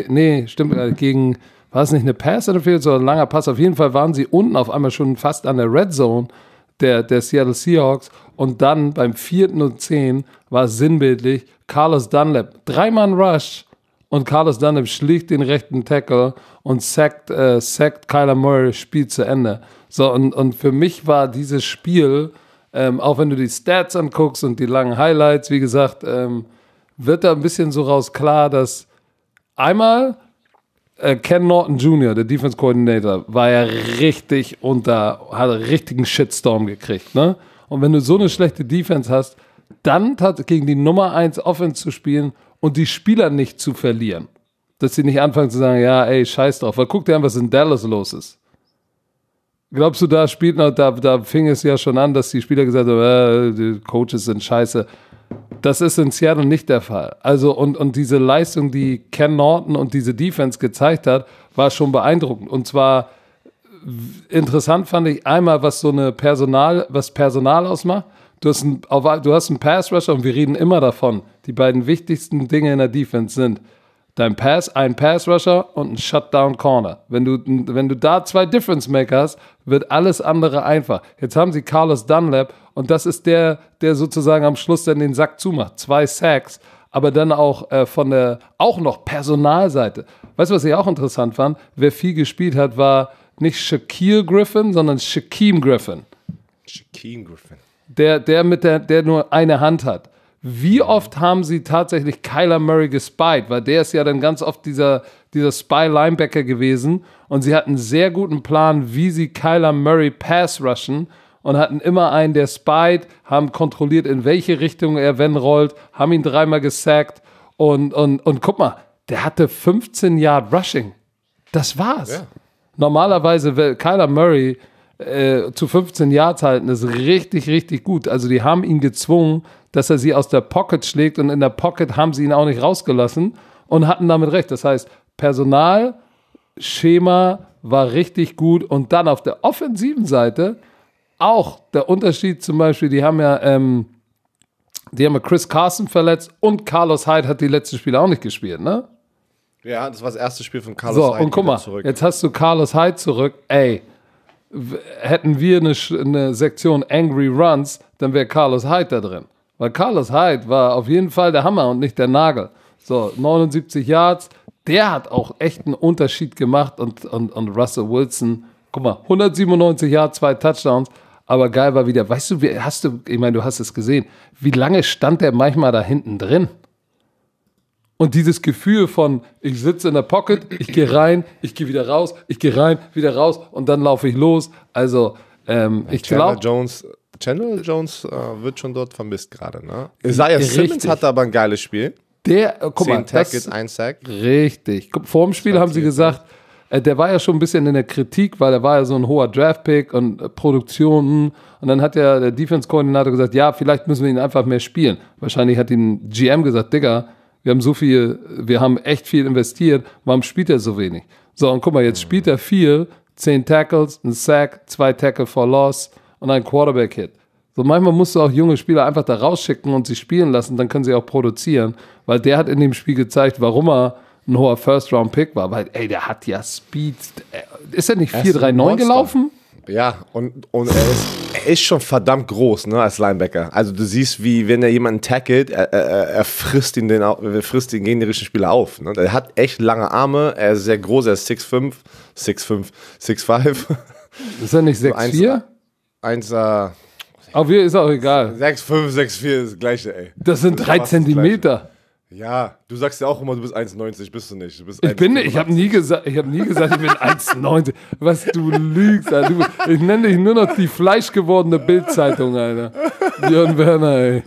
war es nicht eine Pass-Interference oder ein langer Pass? Auf jeden Fall waren sie unten auf einmal schon fast an der Red Zone der Seattle Seahawks und dann beim 4. und 10 war es sinnbildlich Carlos Dunlap, 3-Mann-Rush und Carlos Dunlap schlägt den rechten Tackle und sackt Kyler Murray, Spiel zu Ende. So, und für mich war dieses Spiel, auch wenn du die Stats anguckst und die langen Highlights, wie gesagt, wird da ein bisschen so raus klar, dass einmal Ken Norton Jr., der Defense Coordinator, war ja richtig hat einen richtigen Shitstorm gekriegt, ne? Und wenn du so eine schlechte Defense hast, dann gegen die Nummer 1 Offense zu spielen und die Spieler nicht zu verlieren. Dass sie nicht anfangen zu sagen, ja, ey, scheiß drauf. Weil guck dir an, was in Dallas los ist. Glaubst du, da fing es ja schon an, dass die Spieler gesagt haben, die Coaches sind scheiße. Das ist in Seattle nicht der Fall. Also, und diese Leistung, die Ken Norton und diese Defense gezeigt hat, war schon beeindruckend. Und zwar interessant fand ich einmal, was Personal ausmacht. Du hast einen Pass-Rusher und wir reden immer davon. Die beiden wichtigsten Dinge in der Defense sind ein Pass-Rusher und ein Shutdown-Corner. Wenn du da 2 Difference-Maker hast, wird alles andere einfach. Jetzt haben sie Carlos Dunlap und das ist der sozusagen am Schluss dann den Sack zumacht. 2 Sacks, aber dann auch auch noch Personalseite. Weißt du, was ich auch interessant fand? Wer viel gespielt hat, war nicht Shaquille Griffin, sondern Shaquem Griffin. Shaquem Griffin. Der nur eine Hand hat. Wie oft haben sie tatsächlich Kyler Murray gespied? Weil der ist ja dann ganz oft dieser Spy-Linebacker gewesen und sie hatten einen sehr guten Plan, wie sie Kyler Murray pass-rushen und hatten immer einen, der spied, haben kontrolliert, in welche Richtung er wenn rollt, haben ihn 3-mal gesackt und guck mal, der hatte 15 Yard Rushing. Das war's. Ja. Normalerweise Kyler Murray zu 15 Yards halten, ist richtig, richtig gut. Also die haben ihn gezwungen, dass er sie aus der Pocket schlägt und in der Pocket haben sie ihn auch nicht rausgelassen und hatten damit recht. Das heißt, Personalschema war richtig gut und dann auf der offensiven Seite auch der Unterschied zum Beispiel, die haben ja Chris Carson verletzt und Carlos Hyde hat die letzten Spiele auch nicht gespielt, ne? Ja, das war das erste Spiel von Carlos Hyde. So, und guck mal, jetzt hast du Carlos Hyde zurück, ey, hätten wir eine Sektion Angry Runs, dann wäre Carlos Hyde da drin. Weil Carlos Hyde war auf jeden Fall der Hammer und nicht der Nagel. So, 79 Yards, der hat auch echt einen Unterschied gemacht und Russell Wilson, guck mal, 197 Yards, 2 Touchdowns, aber geil war wieder, weißt du, ich meine, du hast es gesehen, wie lange stand der manchmal da hinten drin? Und dieses Gefühl von, ich sitze in der Pocket, ich gehe rein, ich gehe wieder raus, ich gehe rein, wieder raus und dann laufe ich los. Also, ich glaube... Chandler Jones wird schon dort vermisst gerade, ne? Isaiah Simmons hatte aber ein geiles Spiel. Guck mal, 10 Tackles, 1 Sack. Richtig. Vor dem Spiel haben sie gesagt, der war ja schon ein bisschen in der Kritik, weil er war ja so ein hoher Draft-Pick und Produktionen. Und dann hat ja der Defense-Koordinator gesagt, ja, vielleicht müssen wir ihn einfach mehr spielen. Wahrscheinlich hat ihm GM gesagt, Digga, wir haben echt viel investiert, warum spielt er so wenig? So, und guck mal, jetzt spielt er viel, 10 Tackles, ein Sack, 2 Tackle for Loss und ein Quarterback-Hit. So, manchmal musst du auch junge Spieler einfach da rausschicken und sie spielen lassen, dann können sie auch produzieren, weil der hat in dem Spiel gezeigt, warum er ein hoher First-Round-Pick war, weil, der hat ja Speed. Ist er nicht 4,39 gelaufen? Ja, und er ist schon verdammt groß, ne, als Linebacker. Also du siehst, wie, wenn er jemanden tackelt, er frisst den gegnerischen Spieler auf. Ne? Er hat echt lange Arme, er ist sehr groß, er ist 6'5", 6'5". Ist er nicht 6'4"? 1, Auf hier ist auch egal. 6'5", 6'4 ist das gleiche, ey. Das sind 3 Zentimeter. Ja, du sagst ja auch immer, du bist 1,90, bist du nicht. Du bist ich habe nie gesagt, ich bin 1,90. Was, du lügst, Alter. Ich nenne dich nur noch die fleischgewordene Bildzeitung, Alter. Björn Werner, ey.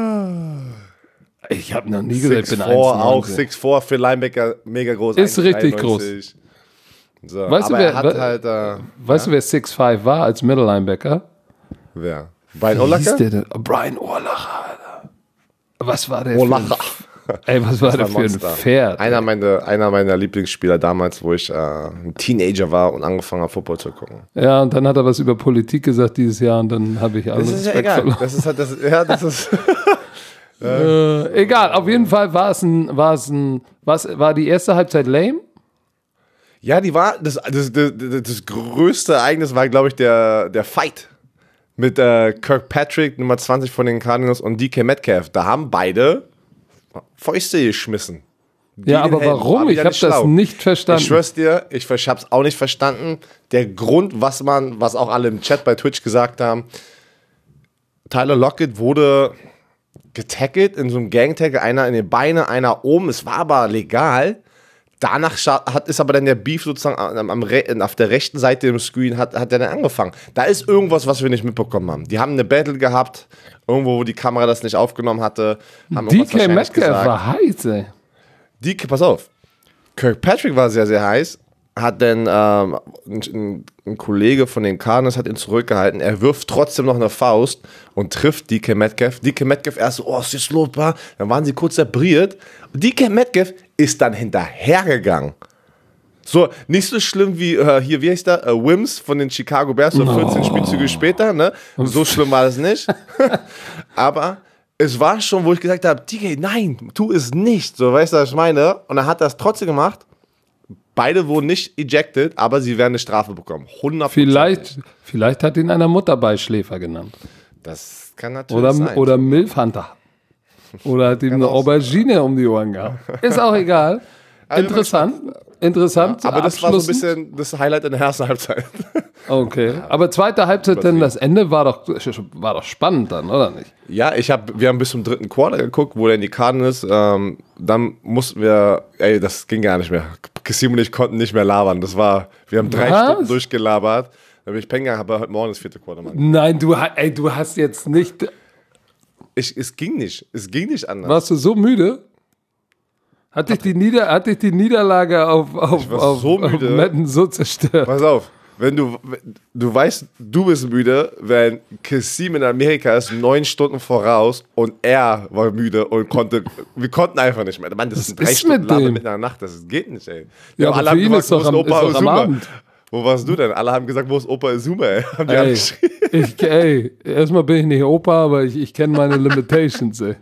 Ich habe noch nie gesagt, ich bin 1,90. Auch 6'4 für Linebacker, mega groß. Ist richtig groß. So, weißt du, wer 6'5 war als Middle Linebacker? Wer? Brian Urlacher? Brian Urlacher, Alter. Was war der Urlacher. Was war der für ein Pferd? Einer meiner Lieblingsspieler damals, wo ich ein Teenager war und angefangen habe, Football zu gucken. Ja, und dann hat er was über Politik gesagt dieses Jahr und dann habe ich alles. Das ist ja egal. Das ist egal, auf jeden Fall war die erste Halbzeit lame? Ja, die war, das größte Ereignis war, glaube ich, der Fight mit Kirkpatrick, Nummer 20 von den Cardinals, und DK Metcalf. Da haben beide Fäuste geschmissen. Ja, aber warum? Ich habe das nicht verstanden. Ich schwör's dir, ich habe es auch nicht verstanden. Der Grund, was auch alle im Chat bei Twitch gesagt haben, Tyler Lockett wurde getackelt in so einem Gang-Tackle, einer in die Beine, einer oben, es war aber legal. Danach ist aber dann der Beef sozusagen auf der rechten Seite im Screen hat er dann angefangen. Da ist irgendwas, was wir nicht mitbekommen haben. Die haben eine Battle gehabt, irgendwo, wo die Kamera das nicht aufgenommen hatte. DK Metcalf war heiß, ey. Pass auf. Kirkpatrick war sehr, sehr heiß. Hat dann ein Kollege von den Cardinals hat ihn zurückgehalten. Er wirft trotzdem noch eine Faust und trifft DK Metcalf. DK Metcalf erst so, ist jetzt los, dann waren sie kurz zerbriert. DK Metcalf ist dann hinterhergegangen. So, nicht so schlimm wie hier, wie heißt der? Wims von den Chicago Bears, so 14 Spielzüge später, ne? So schlimm war das nicht. Aber es war schon, wo ich gesagt habe, DK, nein, tu es nicht. So, weißt du, was ich meine? Und er hat das trotzdem gemacht. Beide wurden nicht ejected, aber sie werden eine Strafe bekommen. 100%. Vielleicht hat ihn einer Mutterbeischläfer genannt. Das kann natürlich sein. Oder Milfhunter. Oder hat ihm eine Aubergine um die Ohren gehabt. Ist auch egal. Interessant. Ja, aber das war so ein bisschen das Highlight in der ersten Halbzeit. Okay. Aber zweite Halbzeit, denn das Ende war doch spannend dann, oder nicht? Ja, wir haben bis zum dritten Quarter geguckt, wo dann die Cardinals, dann mussten wir, das ging gar nicht mehr. Kassim und ich konnten nicht mehr labern. Wir haben 3 Stunden durchgelabert. Dann bin ich pennen gegangen, habe heute Morgen das 4. Quarter gemacht. Nein, du hast jetzt nicht... Es ging nicht anders. Warst du so müde? Hat dich die Niederlage auf Madden so zerstört? Pass auf, wenn du weißt, du bist müde, wenn Kassim in Amerika ist 9 Stunden voraus und er war müde und wir konnten einfach nicht mehr. Mann, das sind 3 Stunden Laden mitten in der Nacht, das geht nicht, ey. Ja, aber für ihn ist doch am Abend. Wo warst du denn? Alle haben gesagt, wo ist Opa Izuma, ey. Haben die alle geschrieben. Erstmal bin ich nicht Opa, aber ich kenne meine Limitations, ey.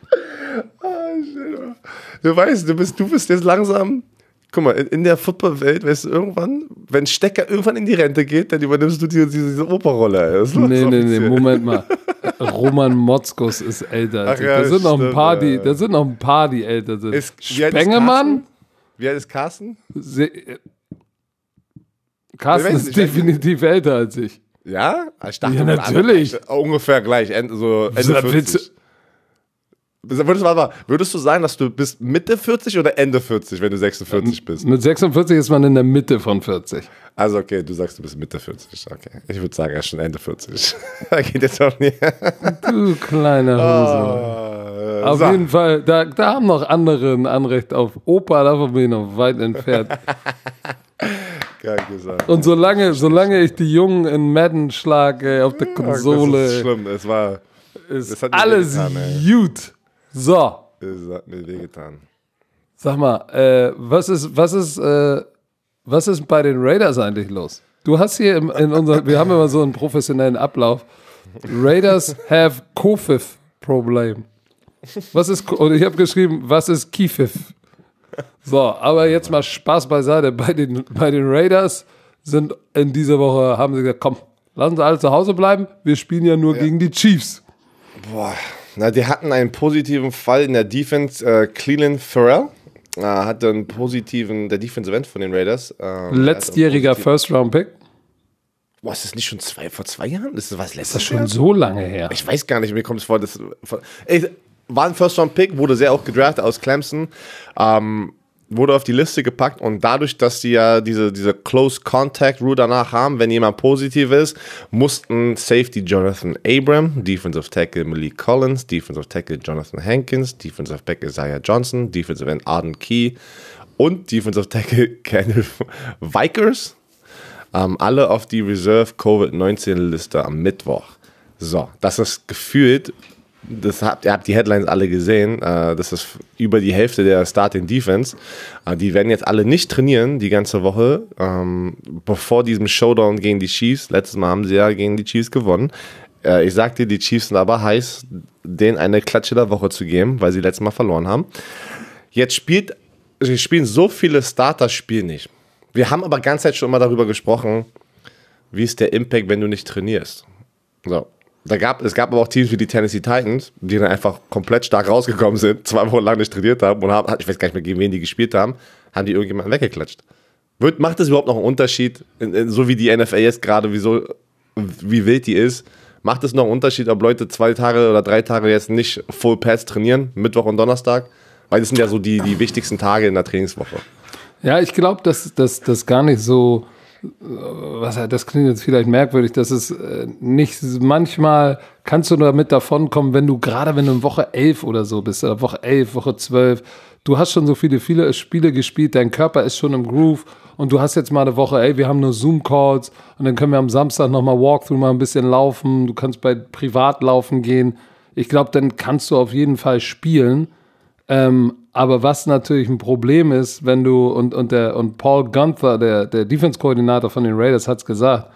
Du weißt, du bist jetzt langsam, guck mal, in der Football-Welt, weißt du, irgendwann, wenn Stecker irgendwann in die Rente geht, dann übernimmst du diese Operrolle. Nee, Moment mal. Roman Motzkos ist älter. Ach ja, da sind noch ein paar, die älter sind. Spengemann? Wie alt ist Carsten? Carsten ist definitiv älter als ich. Ja? Ich dachte, ja, natürlich. Ungefähr gleich, Ende 40. Würdest du sagen, dass du bist Mitte 40 oder Ende 40, wenn du 46 bist? Mit 46 ist man in der Mitte von 40. Also okay, du sagst, du bist Mitte 40. Okay. Ich würde sagen, er ist schon Ende 40. Da geht jetzt auch nicht. Du kleiner Hose. Auf jeden Fall, da haben noch andere ein Anrecht auf Opa, davon bin ich noch weit entfernt. Geil gesagt. Und solange ich die Jungen in Madden schlage auf der Konsole. Das ist schlimm. Das hat mir alles wehgetan, gut. So. Das hat mir wehgetan. Sag mal, was ist bei den Raiders eigentlich los? Du hast hier wir haben immer so einen professionellen Ablauf. Raiders have Kofif Problem. Und ich habe geschrieben, was ist Kifif? So, aber jetzt mal Spaß beiseite. Bei den Raiders sind in dieser Woche, haben sie gesagt, komm, lass uns alle zu Hause bleiben. Wir spielen ja nur gegen die Chiefs. Boah, die hatten einen positiven Fall in der Defense. Cleveland Farrell hatte einen positiven, der Defensive End von den Raiders. Letztjähriger First-Round-Pick. Boah, ist das nicht schon vor 2 Jahren? Ist das was letztes Jahr? Das ist schon so lange her. Ich weiß gar nicht, mir kommt es vor, war ein First-Round-Pick, wurde sehr auch gedraftet aus Clemson, wurde auf die Liste gepackt und dadurch, dass die ja diese Close-Contact-Rule danach haben, wenn jemand positiv ist, mussten Safety Jonathan Abram, Defensive Tackle Malik Collins, Defensive Tackle Jonathan Hankins, Defensive Back Isaiah Johnson, Defensive End Arden Key und Defensive Tackle Kenneth Vikers, alle auf die Reserve-Covid-19-Liste am Mittwoch. So, das ist gefühlt, ihr habt die Headlines alle gesehen, das ist über die Hälfte der Starting Defense. Die werden jetzt alle nicht trainieren die ganze Woche, bevor diesem Showdown gegen die Chiefs. Letztes Mal haben sie ja gegen die Chiefs gewonnen. Ich sag dir, die Chiefs sind aber heiß, denen eine Klatsche der Woche zu geben, weil sie letztes Mal verloren haben. Jetzt spielen so viele Starter, spielen nicht. Wir haben aber ganz Zeit schon immer darüber gesprochen, wie ist der Impact, wenn du nicht trainierst. So. Es gab aber auch Teams wie die Tennessee Titans, die dann einfach komplett stark rausgekommen sind, 2 Wochen lang nicht trainiert haben und ich weiß gar nicht mehr, gegen wen die gespielt haben die irgendjemanden weggeklatscht. Macht das überhaupt noch einen Unterschied, so wie die NFL jetzt gerade, wie wild die ist, macht es noch einen Unterschied, ob Leute 2 Tage oder 3 Tage jetzt nicht Full Pads trainieren, Mittwoch und Donnerstag? Weil das sind ja so die wichtigsten Tage in der Trainingswoche. Ja, ich glaube, dass das gar nicht so... das klingt jetzt vielleicht merkwürdig, dass es nicht, manchmal kannst du damit davonkommen, wenn du in Woche 11 oder so bist, oder Woche 11, Woche 12, du hast schon so viele Spiele gespielt, dein Körper ist schon im Groove und du hast jetzt mal eine Woche, wir haben nur Zoom-Calls und dann können wir am Samstag nochmal Walkthrough, mal ein bisschen laufen, du kannst bei Privatlaufen gehen. Ich glaube, dann kannst du auf jeden Fall spielen. Aber was natürlich ein Problem ist, wenn du, und Paul Gunther, der Defense-Koordinator von den Raiders, hat es gesagt,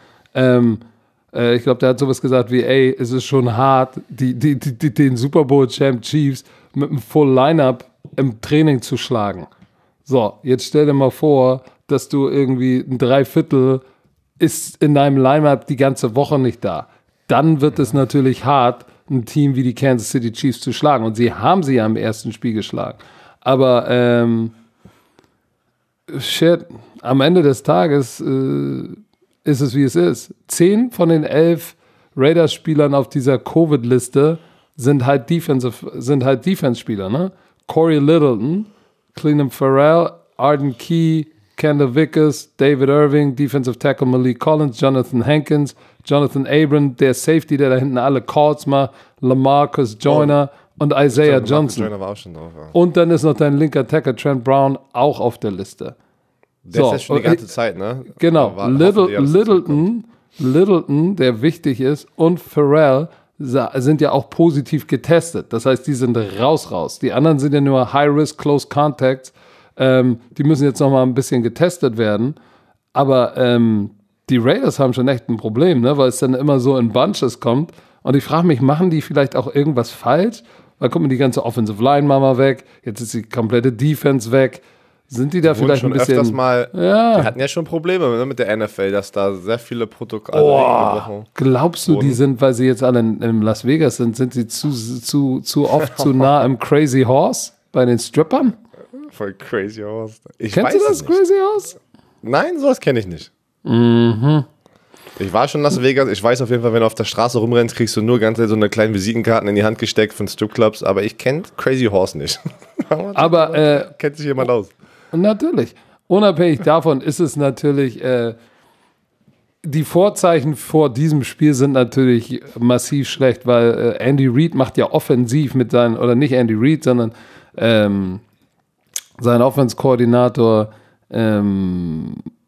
ich glaube, der hat sowas gesagt wie, es ist schon hart, den Super Bowl-Champ Chiefs mit einem Full-Lineup im Training zu schlagen. So, jetzt stell dir mal vor, dass du irgendwie ein Dreiviertel ist in deinem Lineup die ganze Woche nicht da. Dann wird es natürlich hart, ein Team wie die Kansas City Chiefs zu schlagen. Und sie haben sie ja im ersten Spiel geschlagen. Aber am Ende des Tages ist es, wie es ist. 10 von den 11 Raiders-Spielern auf dieser Covid-Liste sind halt Defense-Spieler, ne? Corey Littleton, Cleveland Farrell, Arden Key, Kendall Vickers, David Irving, Defensive Tackle Malik Collins, Jonathan Hankins, Jonathan Abram, der Safety, der da hinten alle Calls macht, LaMarcus Joyner und Isaiah Johnson. Joyner war auch schon drauf, ja. Und dann ist noch dein linker Tackle Trent Brown auch auf der Liste. Der ist ja schon die ganze Zeit, ne? Genau. Littleton, der wichtig ist, und Farrell sind ja auch positiv getestet. Das heißt, die sind raus. Die anderen sind ja nur High-Risk, Close Contacts. Die müssen jetzt noch mal ein bisschen getestet werden. Aber die Raiders haben schon echt ein Problem, ne? Weil es dann immer so in Bunches kommt. Und ich frage mich, machen die vielleicht auch irgendwas falsch? Weil guck mal, die ganze Offensive Line machen wir weg. Jetzt ist die komplette Defense weg. Sind die da vielleicht ein bisschen... öfters mal, die hatten ja schon Probleme mit der NFL, dass da sehr viele Protokolle glaubst du, die sind, weil sie jetzt alle in Las Vegas sind sie zu oft zu nah im Crazy Horse bei den Strippern? Voll Crazy Horse. Kennst du das Crazy Horse? Nein, sowas kenne ich nicht. Mhm. Ich war schon in Las Vegas. Ich weiß auf jeden Fall, wenn du auf der Straße rumrennst, kriegst du nur ganz so eine kleine Visitenkarten in die Hand gesteckt von Stripclubs. Aber ich kenne Crazy Horse nicht. Aber kennt sich jemand aus? Natürlich. Unabhängig davon ist es natürlich, die Vorzeichen vor diesem Spiel sind natürlich massiv schlecht, weil Andy Reid macht ja offensiv mit seinen, oder nicht Andy Reid, sondern sein Offense-Koordinator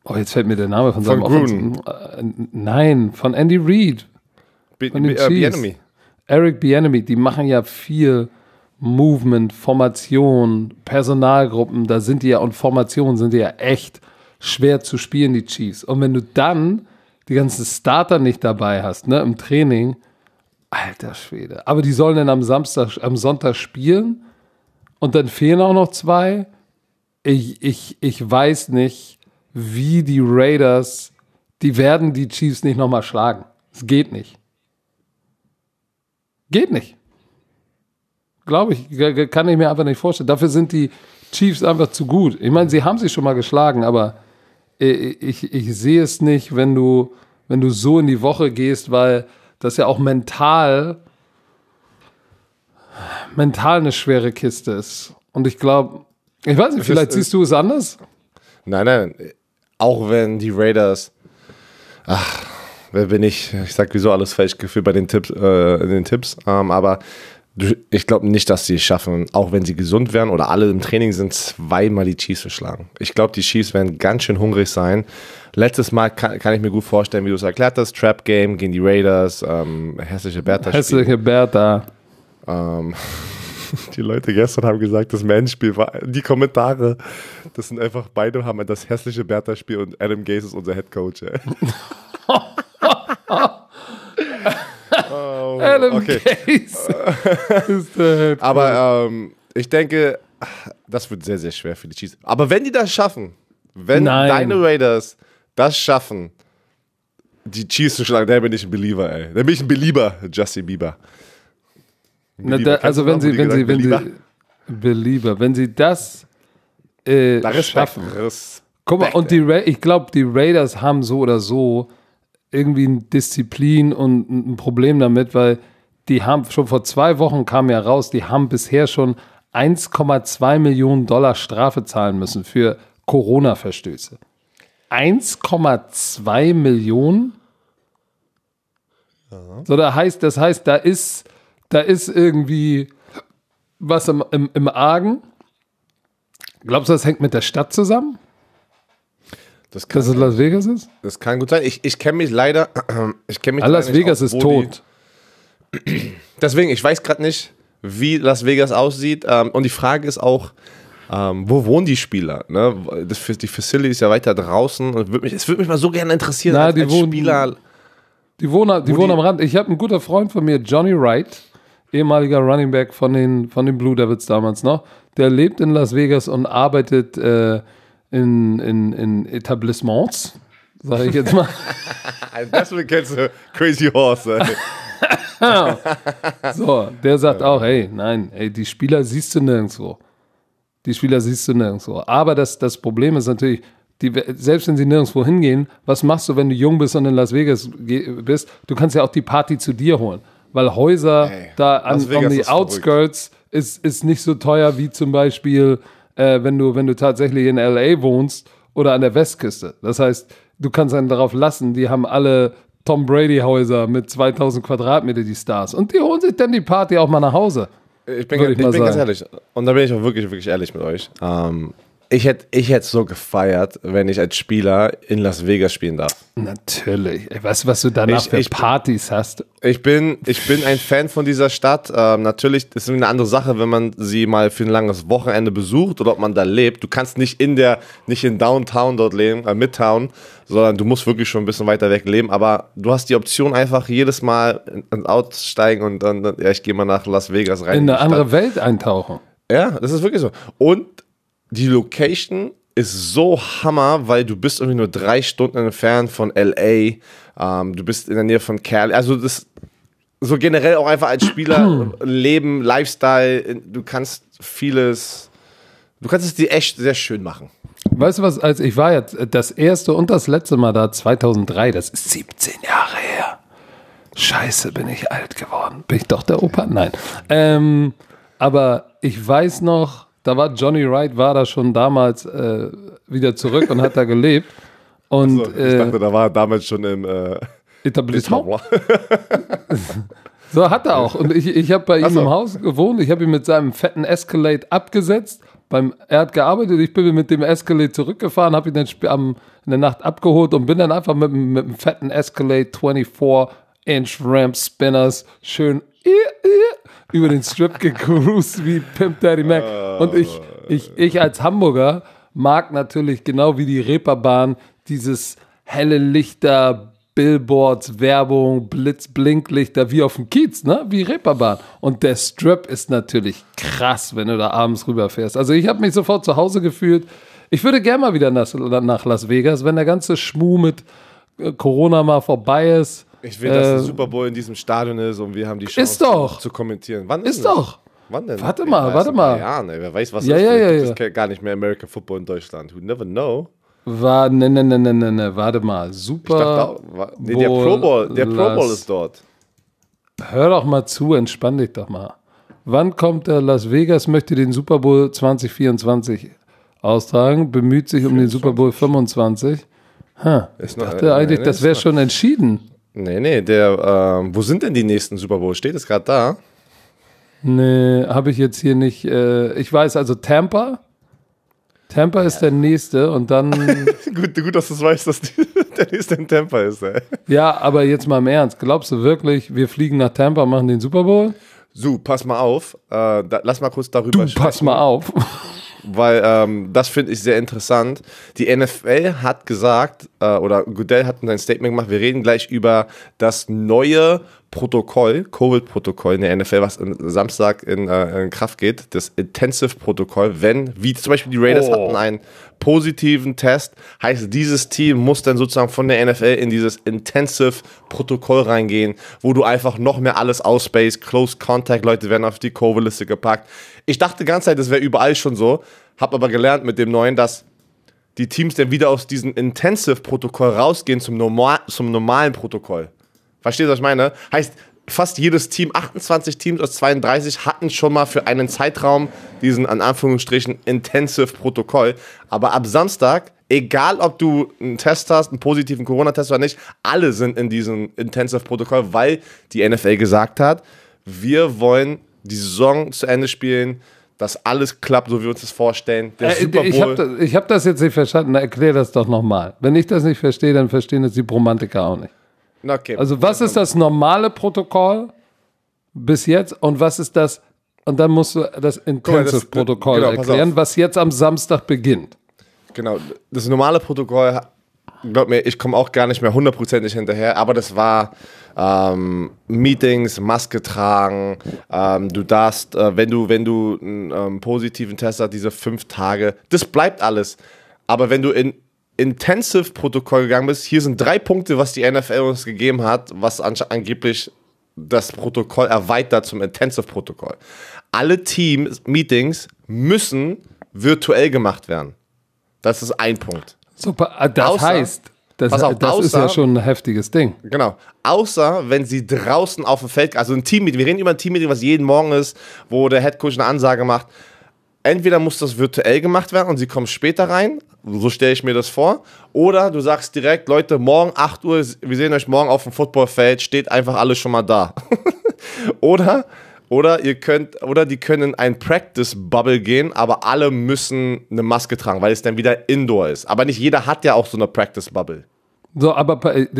Oh, jetzt fällt mir der Name von Von seinem Nein, von Andy Reid. Von den Bieniemy. Eric Bieniemy, die machen ja viel Movement, Formation, Personalgruppen, da sind die ja, und Formationen sind die ja echt schwer zu spielen, die Chiefs. Und wenn du dann die ganzen Starter nicht dabei hast, ne, im Training, alter Schwede. Aber die sollen dann am Sonntag spielen und dann fehlen auch noch 2. Ich weiß nicht, wie die Raiders, die werden die Chiefs nicht nochmal schlagen. Es geht nicht. Geht nicht. Glaube ich, kann ich mir einfach nicht vorstellen. Dafür sind die Chiefs einfach zu gut. Ich meine, sie haben sich schon mal geschlagen, aber ich sehe es nicht, wenn du so in die Woche gehst, weil das ja auch mental eine schwere Kiste ist. Und ich glaube, ich weiß nicht, vielleicht siehst du es anders? Nein. Auch wenn die Raiders, wer bin ich? Ich sag wieso alles falsch gefühlt bei den Tipps, aber ich glaube nicht, dass sie es schaffen, auch wenn sie gesund wären oder alle im Training sind, 2-mal die Chiefs zu schlagen. Ich glaube, die Chiefs werden ganz schön hungrig sein. Letztes Mal kann ich mir gut vorstellen, wie du es erklärt hast, Trap Game gegen die Raiders, hässliche Bertha. Hässliche Bertha. Die Leute gestern haben gesagt, das Man-Spiel war, die Kommentare, das sind einfach, beide haben das hässliche Bertha-Spiel und Adam Gase ist unser Headcoach. Adam Gase ist der Headcoach. Aber ich denke, das wird sehr, sehr schwer für die Chiefs. Aber wenn die das schaffen, wenn deine Raiders das schaffen, die Chiefs zu schlagen, dann bin ich ein Believer, ey. Dann bin ich ein Belieber, Justin Bieber. Also wenn sie das schaffen. Guck mal, und ich glaube, die Raiders haben so oder so irgendwie eine Disziplin und ein Problem damit, weil die haben schon vor 2 Wochen kam ja raus, die haben bisher schon 1,2 Millionen $1,2 Strafe zahlen müssen für Corona-Verstöße. 1,2 Millionen? Ja. So, das heißt, da ist irgendwie was im Argen. Glaubst du, das hängt mit der Stadt zusammen? Dass es Las Vegas ist? Das kann gut sein. Ich kenne mich leider. Las Vegas ist tot. Deswegen, ich weiß gerade nicht, wie Las Vegas aussieht. Und die Frage ist auch, wo wohnen die Spieler? Ne? Die Facility ist ja weiter draußen. Und es würde mich mal so gerne interessieren, als Spieler. Die wohnen am Rand. Ich habe einen guten Freund von mir, Johnny Wright, ehemaliger Running Back von den Blue Devils damals noch. Der lebt in Las Vegas und arbeitet in Etablissements, sage ich jetzt mal. Deswegen kennst du Crazy Horse. So, der sagt auch, die Spieler siehst du nirgendwo. Aber das Problem ist natürlich, selbst wenn sie nirgendwo hingehen, was machst du, wenn du jung bist und in Las Vegas bist? Du kannst ja auch die Party zu dir holen. Weil Häuser da an die Outskirts ist nicht so teuer wie zum Beispiel wenn du tatsächlich in L.A. wohnst oder an der Westküste. Das heißt, du kannst einen darauf lassen, die haben alle Tom Brady-Häuser mit 2000 Quadratmeter, die Stars. Und die holen sich dann die Party auch mal nach Hause. Ich bin ganz ehrlich. Und da bin ich auch wirklich, wirklich ehrlich mit euch. Ich hätte so gefeiert, wenn ich als Spieler in Las Vegas spielen darf. Natürlich. Weißt du, was du danach für Partys hast? Ich bin ein Fan von dieser Stadt. Natürlich ist es eine andere Sache, wenn man sie mal für ein langes Wochenende besucht oder ob man da lebt. Du kannst nicht in Downtown dort leben, Midtown, sondern du musst wirklich schon ein bisschen weiter weg leben. Aber du hast die Option, einfach jedes Mal ins Auto steigen und dann, ich gehe mal nach Las Vegas rein. In eine andere Welt eintauchen. Ja, das ist wirklich so. Und die Location ist so Hammer, weil du bist irgendwie nur 3 Stunden entfernt von L.A., du bist in der Nähe von Cali, also das so generell auch einfach als Spieler Leben, Lifestyle, du kannst es dir echt sehr schön machen. Weißt du was, als ich war jetzt das erste und das letzte Mal da 2003, das ist 17 Jahre her. Scheiße, bin ich alt geworden. Bin ich doch der Opa? Nein. Aber ich weiß noch, da war Johnny Wright, war da schon damals wieder zurück und hat da gelebt. Und, ich dachte, da war er damals schon im Etablissement. So hat er auch. Und ich habe bei ihm so. im Haus gewohnt. Ich habe ihn mit seinem fetten Escalade abgesetzt. Er hat gearbeitet, ich bin mit dem Escalade zurückgefahren, habe ihn dann in der Nacht abgeholt und bin dann einfach mit dem fetten Escalade 24-inch Ramp Spinners schön über den Strip gecruised wie Pimp Daddy Mac. Und ich als Hamburger mag natürlich genau wie die Reeperbahn dieses helle Lichter, Billboards, Werbung, Blitz-Blinklichter, wie auf dem Kiez, ne? Wie Reeperbahn. Und der Strip ist natürlich krass, wenn du da abends rüberfährst. Also ich habe mich sofort zu Hause gefühlt. Ich würde gerne mal wieder nach Las Vegas, wenn der ganze Schmuh mit Corona mal vorbei ist. Ich will, dass der Super Bowl in diesem Stadion ist und wir haben die Chance zu kommentieren. Wann ist doch. Wann denn? Warte mal. Ja, ne, wer weiß, was ja, ist. Ja. Gibt es gar nicht mehr American Football in Deutschland. We never know. Ne, warte mal. Super. Ich dachte auch, der Pro Bowl ist dort. Hör doch mal zu, entspann dich doch mal. Wann kommt der Las Vegas, möchte den Super Bowl 2024 austragen, bemüht sich um den Super Bowl 25? Ich dachte eigentlich, das wäre schon entschieden. Nee, wo sind denn die nächsten Super Bowl? Steht es gerade da? Nee, habe ich jetzt hier nicht. Ich weiß also Tampa. Tampa ist der nächste und dann... gut, dass du es weißt, dass der nächste in Tampa ist. Ey. Ja, aber jetzt mal im Ernst. Glaubst du wirklich, wir fliegen nach Tampa und machen den Super Bowl? So, pass mal auf. Lass mal kurz darüber sprechen. Pass mal auf. Weil das finde ich sehr interessant. Die NFL hat gesagt, oder Goodell hat ein Statement gemacht, wir reden gleich über das neue Protokoll, Covid-Protokoll in der NFL, was am Samstag in Kraft geht, das Intensive-Protokoll, wie zum Beispiel die Raiders hatten einen positiven Test, heißt dieses Team muss dann sozusagen von der NFL in dieses Intensive-Protokoll reingehen, wo du einfach noch mehr alles ausspaced, Close Contact, Leute werden auf die Covid-Liste gepackt. Ich dachte die ganze Zeit, das wäre überall schon so, habe aber gelernt mit dem Neuen, dass die Teams dann wieder aus diesem Intensive-Protokoll rausgehen zum normalen Protokoll. Verstehst du, was ich meine? Heißt, fast jedes Team, 28 Teams aus 32, hatten schon mal für einen Zeitraum diesen, an Anführungsstrichen, Intensive-Protokoll. Aber ab Samstag, egal ob du einen Test hast, einen positiven Corona-Test oder nicht, alle sind in diesem Intensive-Protokoll, weil die NFL gesagt hat, wir wollen die Saison zu Ende spielen, dass alles klappt, so wie wir uns das vorstellen. Der Super Bowl. Ich hab das jetzt nicht verstanden, erklär das doch nochmal. Wenn ich das nicht verstehe, dann verstehen das die Bromantiker auch nicht. Okay. Also was ist das normale Protokoll bis jetzt und was ist das, und dann musst du das Intensive-Protokoll erklären, was jetzt am Samstag beginnt. Genau, das normale Protokoll, glaub mir, ich komme auch gar nicht mehr 100% hinterher, aber das war Meetings, Maske tragen, du darfst, wenn du einen positiven Test hast, diese 5 Tage, das bleibt alles. Aber wenn du in Intensive-Protokoll gegangen bist, hier sind 3 Punkte, was die NFL uns gegeben hat, was angeblich das Protokoll erweitert zum Intensive-Protokoll. Alle Team-Meetings müssen virtuell gemacht werden. Das ist ein Punkt. Super, das heißt, das ist ja schon ein heftiges Ding. Genau. Außer, wenn sie draußen auf dem Feld, also ein Team-Meeting, wir reden über ein Team-Meeting, was jeden Morgen ist, wo der Headcoach eine Ansage macht. Entweder muss das virtuell gemacht werden und sie kommen später rein, so stelle ich mir das vor, oder du sagst direkt, Leute, morgen 8 Uhr, wir sehen euch morgen auf dem Footballfeld, steht einfach alles schon mal da. oder die können in ein Practice-Bubble gehen, aber alle müssen eine Maske tragen, weil es dann wieder Indoor ist. Aber nicht jeder hat ja auch so eine Practice-Bubble. So, aber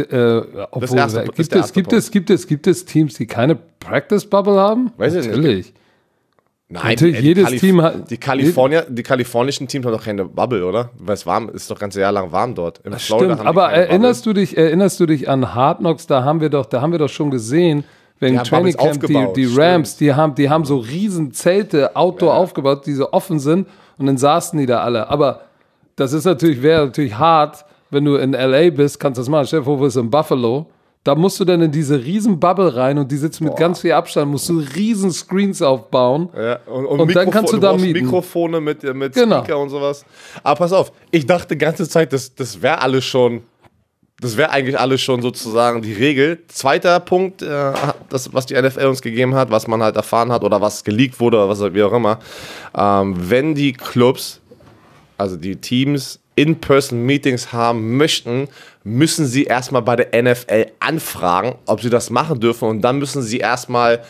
gibt es Teams, die keine Practice-Bubble haben? Weiß ich nicht. Nein, natürlich, jedes Team hat. Die kalifornischen Teams haben doch keine Bubble, oder? Weil es warm ist, doch das ganze Jahr lang warm dort. In Florida stimmt, aber erinnerst du dich an Hard Knocks? Da haben wir doch schon gesehen, wenn Training Camp die Rams, die haben so riesen Zelte Outdoor aufgebaut, die so offen sind und dann saßen die da alle. Aber das wäre natürlich hart, wenn du in LA bist, kannst du das machen. Stell dir vor, du bist in Buffalo. Da musst du dann in diese riesen Bubble rein und die sitzen mit ganz viel Abstand, musst du riesen Screens aufbauen. Ja, und dann kannst du da mieten. Mikrofone mit Speaker und sowas. Aber pass auf, ich dachte die ganze Zeit, das wäre eigentlich alles schon sozusagen die Regel. Zweiter Punkt, was die NFL uns gegeben hat, was man halt erfahren hat oder was geleakt wurde oder wie auch immer. Wenn die Clubs, also die Teams, In-Person-Meetings haben möchten, müssen sie erstmal bei der NFL anfragen, ob sie das machen dürfen. Und dann müssen sie erstmal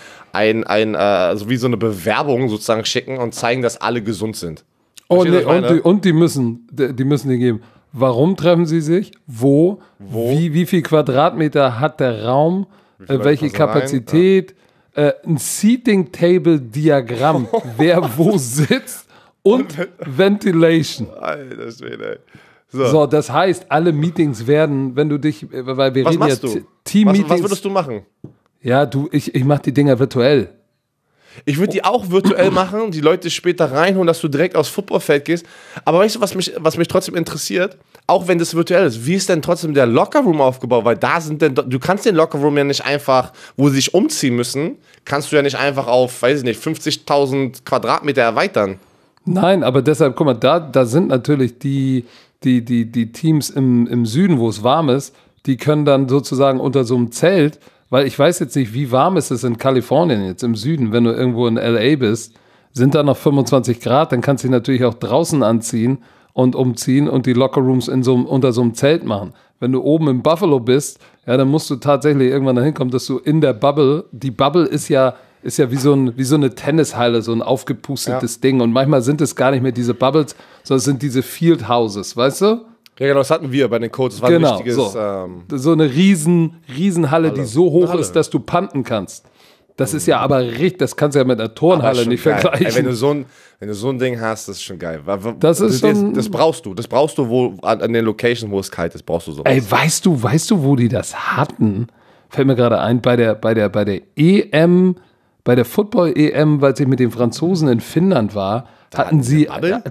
so wie so eine Bewerbung sozusagen schicken und zeigen, dass alle gesund sind. Und die müssen die geben. Warum treffen sie sich? Wo? Wie viel Quadratmeter hat der Raum? Welche Kapazität? Ein Seating-Table-Diagramm. Wer wo sitzt und Ventilation. Alter Schwede, ey. So, das heißt, alle Meetings werden, wenn du dich, weil wir reden ja Team-Meetings. Was würdest du machen? Ja, ich mach die Dinger virtuell. Ich würde die auch virtuell machen, die Leute später reinholen, dass du direkt aufs Footballfeld gehst. Aber weißt du, was mich trotzdem interessiert? Auch wenn das virtuell ist, wie ist denn trotzdem der Lockerroom aufgebaut? Weil du kannst den Lockerroom ja nicht einfach, wo sie sich umziehen müssen, kannst du ja nicht einfach auf, weiß ich nicht, 50.000 Quadratmeter erweitern. Nein, aber deshalb, guck mal, da sind natürlich die Teams im Süden, wo es warm ist, die können dann sozusagen unter so einem Zelt, weil ich weiß jetzt nicht, wie warm ist es in Kalifornien jetzt im Süden, wenn du irgendwo in L.A. bist, sind da noch 25 Grad, dann kannst du dich natürlich auch draußen anziehen und umziehen und die Lockerrooms unter so einem Zelt machen. Wenn du oben in Buffalo bist, ja, dann musst du tatsächlich irgendwann dahin kommen, dass du in der Bubble, die Bubble ist ja wie so eine Tennishalle, so ein aufgepustetes Ding. Und manchmal sind es gar nicht mehr diese Bubbles, sondern es sind diese Field Houses, weißt du? Ja, genau, das hatten wir bei den Coaches. Das war ein richtiges, so eine Riesenhalle, die so hoch ist, dass du punten kannst. Das ist ja aber richtig, das kannst du ja mit einer Turnhalle nicht vergleichen. Ey, wenn du so ein Ding hast, das ist schon geil. Das brauchst du. Das brauchst du wo an den Locations, wo es kalt ist, brauchst du sowas. Ey, weißt du, wo die das hatten? Fällt mir gerade ein, bei der EM, bei der Football-EM, weil ich mit den Franzosen in Finnland war, hatten die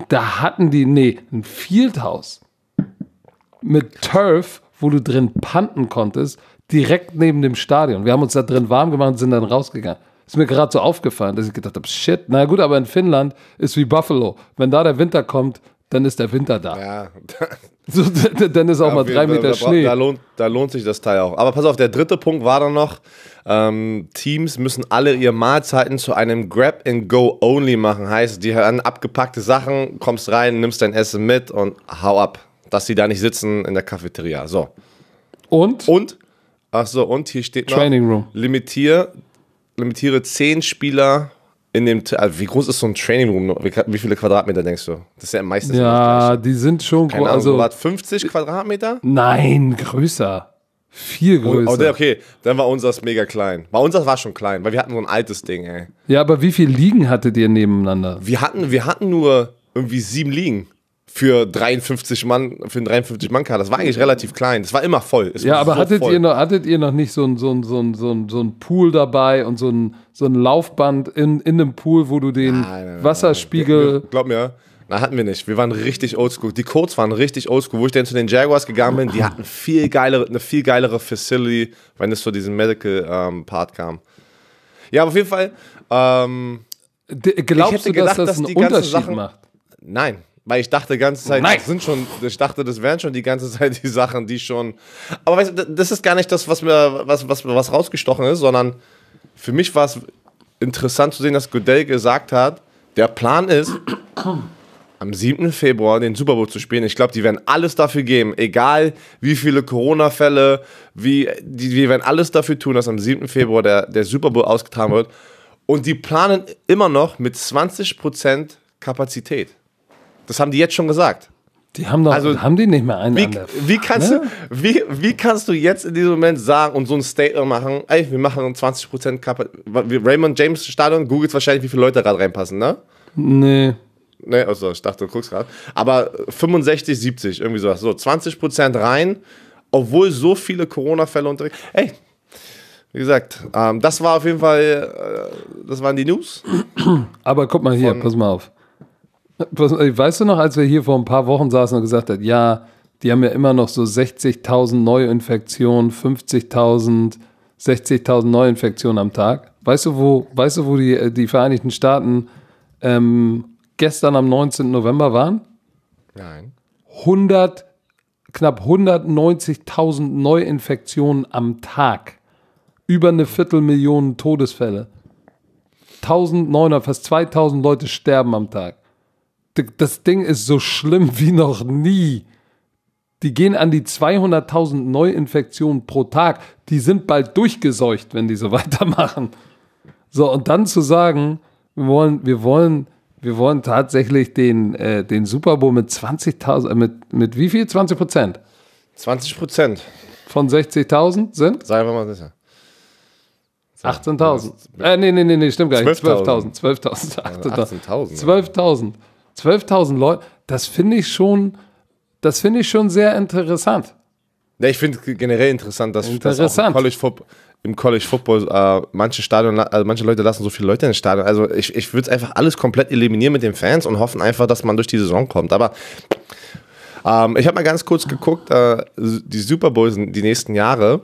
ein Fieldhouse mit Turf, wo du drin punten konntest, direkt neben dem Stadion. Wir haben uns da drin warm gemacht und sind dann rausgegangen. Ist mir gerade so aufgefallen, dass ich gedacht habe, shit, na gut, aber in Finnland ist wie Buffalo. Wenn da der Winter kommt, dann ist der Winter da. Ja. So, dann ist auch mal 3 Meter Schnee. Da lohnt sich das Teil auch. Aber pass auf, der dritte Punkt war dann noch, Teams müssen alle ihre Mahlzeiten zu einem Grab-and-Go-Only machen. Heißt, die haben abgepackte Sachen, kommst rein, nimmst dein Essen mit und hau ab. Dass sie da nicht sitzen in der Cafeteria. So. Und hier steht noch, Training Room. Limitiere 10 Spieler in dem, also wie groß ist so ein Training Room? Wie viele Quadratmeter denkst du? Das ist ja meistens ja, die sind schon groß. Also 50 Quadratmeter? Nein, größer. Viel größer. Okay, dann war unseres mega klein. Bei unseres war schon klein, weil wir hatten so ein altes Ding, ey. Ja, aber wie viele Liegen hattet ihr nebeneinander? Wir hatten nur irgendwie 7 Liegen. Für 53 Mann, für einen 53-Mann-Kader. Das war eigentlich relativ klein. Das war immer voll. Aber hattet ihr noch nicht so ein Pool dabei und so ein Laufband in einem Pool, wo du den Wasserspiegel... Glaub mir, hatten wir nicht. Wir waren richtig oldschool. Die Codes waren richtig oldschool. Wo ich dann zu den Jaguars gegangen bin, die hatten eine viel geilere Facility, wenn es zu diesem Medical-Part kam. Ja, aber auf jeden Fall... glaubst du, dass das einen Unterschied macht? Nein. Weil ich dachte die ganze Zeit, das wären schon die ganze Zeit die Sachen, die schon. Aber weißt du, das ist gar nicht das, was rausgestochen ist, sondern für mich war es interessant zu sehen, dass Goodell gesagt hat, der Plan ist, am 7. Februar den Super Bowl zu spielen. Ich glaube, die werden alles dafür geben, egal wie viele Corona-Fälle, die werden alles dafür tun, dass am 7. Februar der Super Bowl ausgetragen wird. Und die planen immer noch mit 20% Kapazität. Das haben die jetzt schon gesagt. Die haben die nicht mehr einen wie kannst du jetzt in diesem Moment sagen und so ein Statement machen, ey, wir machen 20% Kapazität. Raymond James Stadion, googelt wahrscheinlich, wie viele Leute da gerade reinpassen, ne? Nee, also ich dachte, du guckst gerade. Aber 65, 70, irgendwie sowas. So, 20% rein, obwohl so viele Corona-Fälle unterwegs. Ey, wie gesagt, das war auf jeden Fall, das waren die News. Aber guck mal hier, pass mal auf. Weißt du noch, als wir hier vor ein paar Wochen saßen und gesagt haben, ja, die haben ja immer noch so 60.000 Neuinfektionen, 50.000, 60.000 Neuinfektionen am Tag. Weißt du, wo die Vereinigten Staaten gestern am 19. November waren? Nein. Knapp 190.000 Neuinfektionen am Tag. Über 250.000 Todesfälle. 1.900, fast 2.000 Leute sterben am Tag. das Ding ist so schlimm wie noch nie. Die gehen an die 200.000 Neuinfektionen pro Tag. Die sind bald durchgeseucht, wenn die so weitermachen. So, und dann zu sagen, wir wollen tatsächlich den Super Bowl mit 20.000, mit wie viel? 20%? 20% von 60.000 sind? Sagen wir mal sicher. 18.000. Nee, stimmt gar nicht. 12.000. 12.000 Leute. Das finde ich schon sehr interessant. Ja, ich finde generell interessant, dass auch im College Football manche Leute lassen so viele Leute ins Stadion. Also ich würde es einfach alles komplett eliminieren mit den Fans und hoffen einfach, dass man durch die Saison kommt. Aber ich habe mal ganz kurz geguckt, die Super Bowls die nächsten Jahre.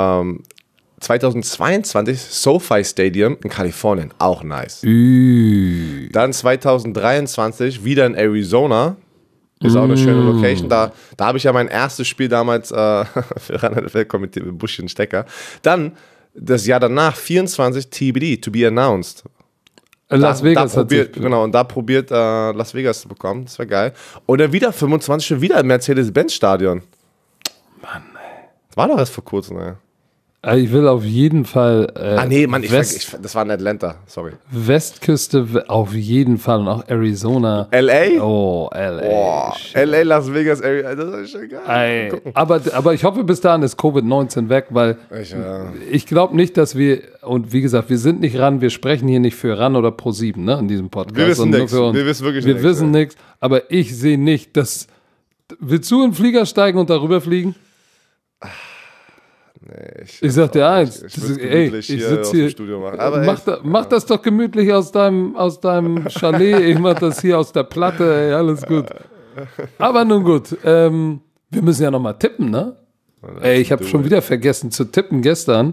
2022 SoFi Stadium in Kalifornien, auch nice. Dann 2023 wieder in Arizona. Ist auch eine schöne Location. Da habe ich ja mein erstes Spiel damals für Run-NFL-Komitee mit Busch und Stecker. Dann das Jahr danach, 24 TBD, to be announced. Las Vegas und da probiert Las Vegas zu bekommen. Das wäre geil. Und dann wieder 25 schon wieder im Mercedes-Benz-Stadion. Mann, ey. Das war doch erst vor kurzem, ey. Ich will auf jeden Fall. Das war in Atlanta, sorry. Westküste auf jeden Fall und auch Arizona. LA? Oh, LA. Oh, LA, Las Vegas, das ist schon geil. Aber ich hoffe, bis dahin ist Covid-19 weg, weil ich glaube nicht, dass wir, und wie gesagt, wir sind nicht ran, wir sprechen hier nicht für RAN oder Pro7, ne, in diesem Podcast. Wir wissen nichts. Wir wissen wirklich nichts. Wir wissen nichts, aber ich sehe nicht, dass. Willst du in den Flieger steigen und darüber fliegen? Nee, ich sag dir eins, ich sitze hier, mach das doch gemütlich aus deinem Chalet, ich mach das hier aus der Platte, ey, alles gut. Aber nun gut, wir müssen ja nochmal tippen, ne? Ey, ich habe schon wieder vergessen zu tippen gestern.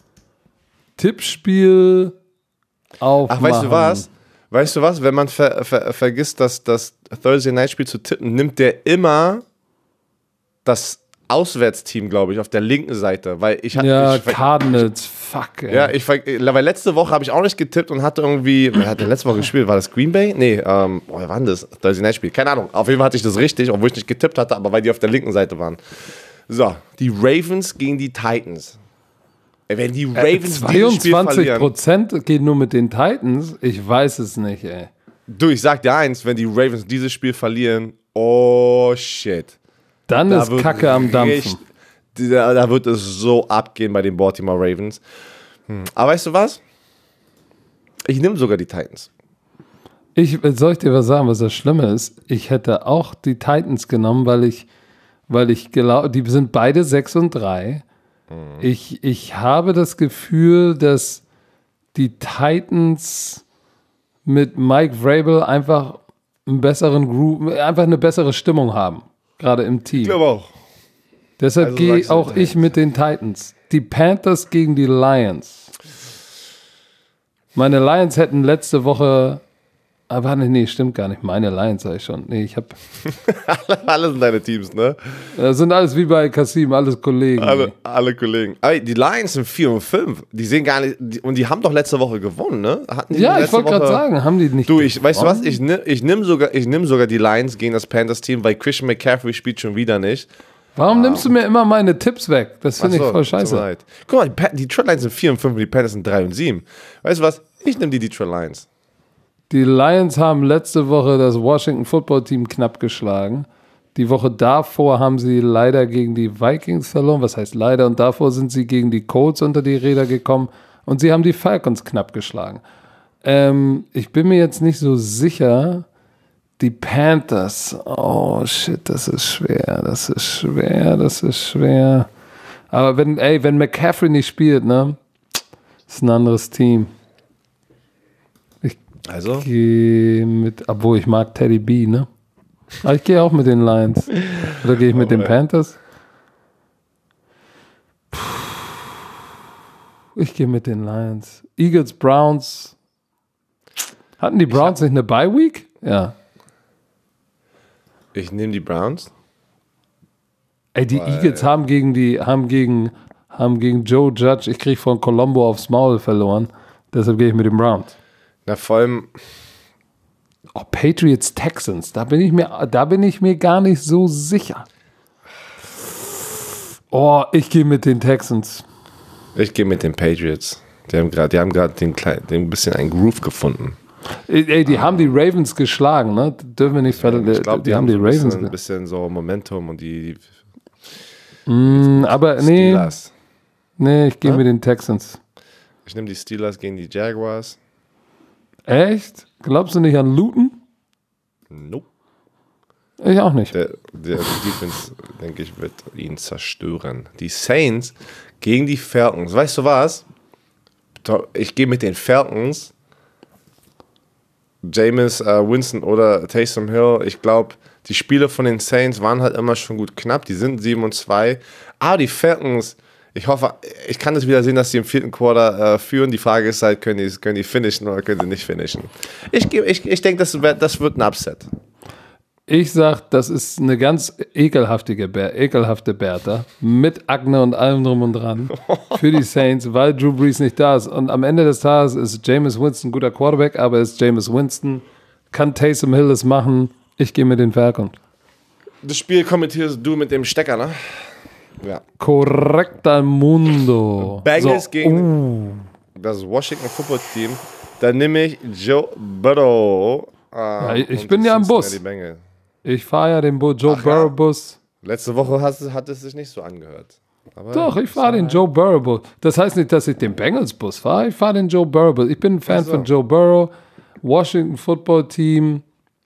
Tippspiel aufmachen. Ach, weißt du was? Wenn man vergisst, das Thursday Night Spiel zu tippen, nimmt der immer das Auswärtsteam, glaube ich, auf der linken Seite, weil Cardinals, fuck, ey. Ja, weil letzte Woche habe ich auch nicht getippt und hatte irgendwie, wer hat denn letzte Woche gespielt? War das Green Bay? Nee, wer war denn das? Thursday Night Spiel, keine Ahnung. Auf jeden Fall hatte ich das richtig, obwohl ich nicht getippt hatte, aber weil die auf der linken Seite waren. So, die Ravens gegen die Titans. Wenn die Ravens 22% geht nur mit den Titans, ich weiß es nicht, ey. Du, ich sag dir eins, wenn die Ravens dieses Spiel verlieren, oh shit. Dann ist Kacke am Dampfen. Da wird es so abgehen bei den Baltimore Ravens. Aber weißt du was? Ich nehme sogar die Titans. Soll ich dir was sagen, was das Schlimme ist? Ich hätte auch die Titans genommen, weil ich glaube, die sind beide 6-3. Ich habe das Gefühl, dass die Titans mit Mike Vrabel einfach einen besseren Groove, einfach eine bessere Stimmung haben. Gerade im Team. Ich glaube auch. Deshalb gehe auch ich mit den Titans. Die Panthers gegen die Lions. Meine Lions hätten letzte Woche. Aber nee, stimmt gar nicht. Meine Lions sag ich schon. Nee, ich habe. Alles sind deine Teams, ne? Das sind alles wie bei Kasim, alles Kollegen. Alle Kollegen. Aber die Lions sind 4-5. Die sehen gar nicht. Und die haben doch letzte Woche gewonnen, ne? Ich wollte gerade sagen, haben die nicht. Du, weißt du was? Ich nehm sogar die Lions gegen das Panthers-Team, weil Christian McCaffrey spielt schon wieder nicht. Warum nimmst du mir immer meine Tipps weg? Das finde ich voll scheiße. Guck mal, die Detroit Lions sind 4-5 und die Panthers sind 3-7. Weißt du was? Ich nehme die Detroit Lions. Die Lions haben letzte Woche das Washington Football Team knapp geschlagen. Die Woche davor haben sie leider gegen die Vikings verloren. Was heißt leider? Und davor sind sie gegen die Colts unter die Räder gekommen. Und sie haben die Falcons knapp geschlagen. Ich bin mir jetzt nicht so sicher. Die Panthers. Oh shit, das ist schwer. Aber wenn McCaffrey nicht spielt, ne? Ist ein anderes Team. Also? Ich gehe mit, obwohl ich mag Teddy B, ne? Aber ich gehe auch mit den Lions. Oder gehe ich mit den Panthers? Ich gehe mit den Lions. Eagles, Browns. Hatten die Browns nicht eine Bye-Week? Ja. Ich nehme die Browns. Ey, die Eagles haben gegen Joe Judge, ich kriege von Colombo aufs Maul verloren. Deshalb gehe ich mit den Browns. Na, vor allem, Oh, Patriots Texans, da bin ich mir gar nicht so sicher. Oh, ich gehe mit den Texans. Ich gehe mit den Patriots. Die haben gerade den bisschen einen Groove gefunden. Ey, die haben die Ravens geschlagen, ne? Dürfen wir nicht verlieren. Ich glaube, die haben die so Ravens. ein bisschen so Momentum und die aber Steelers. Nee, ich gehe mit den Texans. Ich nehme die Steelers gegen die Jaguars. Echt? Glaubst du nicht an Luton? Nope. Ich auch nicht. Der Defense, denke ich, wird ihn zerstören. Die Saints gegen die Falcons. Weißt du was? Ich gehe mit den Falcons. Jameis Winston oder Taysom Hill. Ich glaube, die Spiele von den Saints waren halt immer schon gut knapp. Die sind 7-2. Aber die Falcons, ich hoffe, ich kann es wieder sehen, dass sie im 4. Quarter führen. Die Frage ist halt, können die finishen oder können sie nicht finishen? Ich denke, das wird ein Upset. Ich sag, das ist eine ganz ekelhafte Bertha mit Akne und allem drum und dran für die Saints, weil Drew Brees nicht da ist. Und am Ende des Tages ist Jameis Winston ein guter Quarterback, aber ist Jameis Winston, kann Taysom Hill es machen. Ich gehe mit den Falcons. Das Spiel kommentierst du mit dem Stecker, ne? Ja. Korrekter Mundo. Bengals gegen das Washington Football Team. Da nehme ich Joe Burrow. Ja, ich bin ja im Bus. Ich fahre ja den Joe Burrow-Bus. Letzte Woche hat es sich nicht so angehört. Aber doch, ich fahre den Joe Burrow-Bus. Das heißt nicht, dass ich den Bengals-Bus fahre. Ich fahre den Joe Burrow-Bus. Ich bin ein Fan von Joe Burrow. Washington Football Team.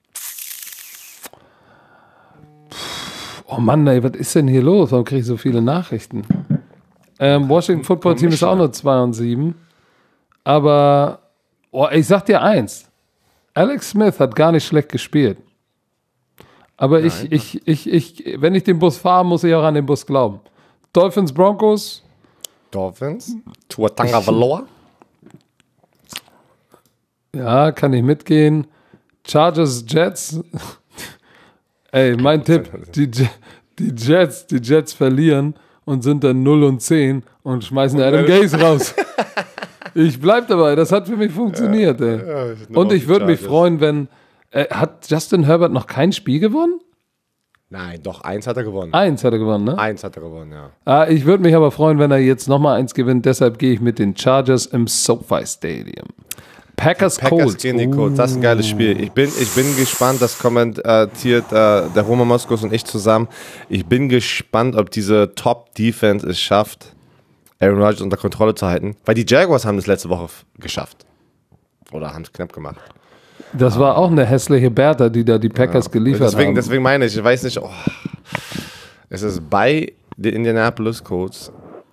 Oh Mann, ey, was ist denn hier los? Warum kriege ich so viele Nachrichten? Washington Football Team ist auch nur 2-7. Aber ich sag dir eins. Alex Smith hat gar nicht schlecht gespielt. Aber wenn ich den Bus fahre, muss ich auch an den Bus glauben. Dolphins, Broncos. Tua Tagovailoa. Ja, kann ich mitgehen. Chargers, Jets. Ey, mein Tipp, die Jets verlieren und sind dann 0-10 und schmeißen Adam Gase raus. Ich bleib dabei, das hat für mich funktioniert. Ey. Ja, und ich würde mich freuen, wenn... hat Justin Herbert noch kein Spiel gewonnen? Nein, doch, 1 hat er gewonnen. 1 hat er gewonnen, ne? 1 hat er gewonnen, ja. Ich würde mich aber freuen, wenn er jetzt nochmal 1 gewinnt. Deshalb gehe ich mit den Chargers im SoFi Stadium. Packers gegen die Colts, das ist ein geiles Spiel. Ich bin gespannt, das kommentiert der Roman Moskos und ich zusammen. Ich bin gespannt, ob diese Top-Defense es schafft, Aaron Rodgers unter Kontrolle zu halten. Weil die Jaguars haben das letzte Woche geschafft. Oder haben es knapp gemacht. Das war auch eine hässliche Bertha, die da die Packers geliefert haben. Deswegen meine ich weiß nicht, es ist bei den Indianapolis Colts.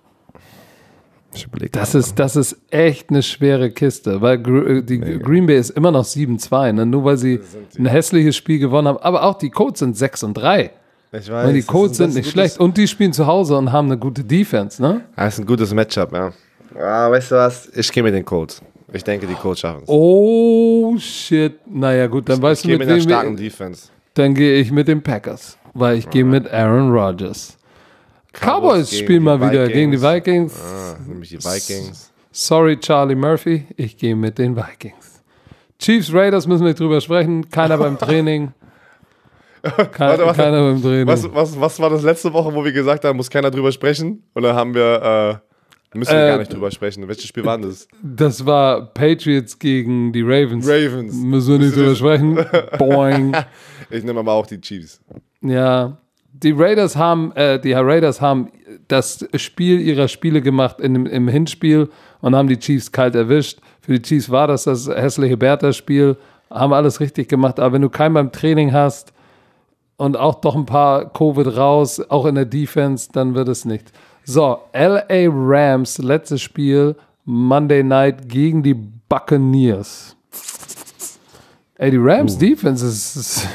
Das ist echt eine schwere Kiste, weil Green Bay ist immer noch 7-2, ne? Nur weil sie ein hässliches Spiel gewonnen haben. Aber auch die Colts sind 6-3. Ich weiß. Und die Colts sind nicht schlecht. Und die spielen zu Hause und haben eine gute Defense, ne? Das ist ein gutes Matchup, ja. Weißt du was? Ich gehe mit den Colts. Ich denke, die Colts schaffen es. Oh, shit. Naja, gut, dann weißt du mit einer starken Defense. Dann gehe ich mit den Packers, weil ich gehe mit Aaron Rodgers. Cowboys spielen mal wieder gegen die Vikings. Nämlich die Vikings. Sorry, Charlie Murphy. Ich gehe mit den Vikings. Chiefs, Raiders müssen wir nicht drüber sprechen. Keiner beim Training. Keiner beim Training. Was war das letzte Woche, wo wir gesagt haben, muss keiner drüber sprechen? Und dann haben wir... müssen wir gar nicht drüber sprechen. Welches Spiel war das? Das war Patriots gegen die Ravens. Müssen wir nicht drüber sprechen. Boing. Ich nehme aber auch die Chiefs. Ja. Die Raiders haben das Spiel ihrer Spiele gemacht im Hinspiel und haben die Chiefs kalt erwischt. Für die Chiefs war das hässliche Bertha-Spiel. Haben alles richtig gemacht. Aber wenn du keinen beim Training hast und auch doch ein paar Covid raus, auch in der Defense, dann wird es nicht. So, LA Rams, letztes Spiel, Monday Night gegen die Buccaneers. Ey, die Rams Defense ist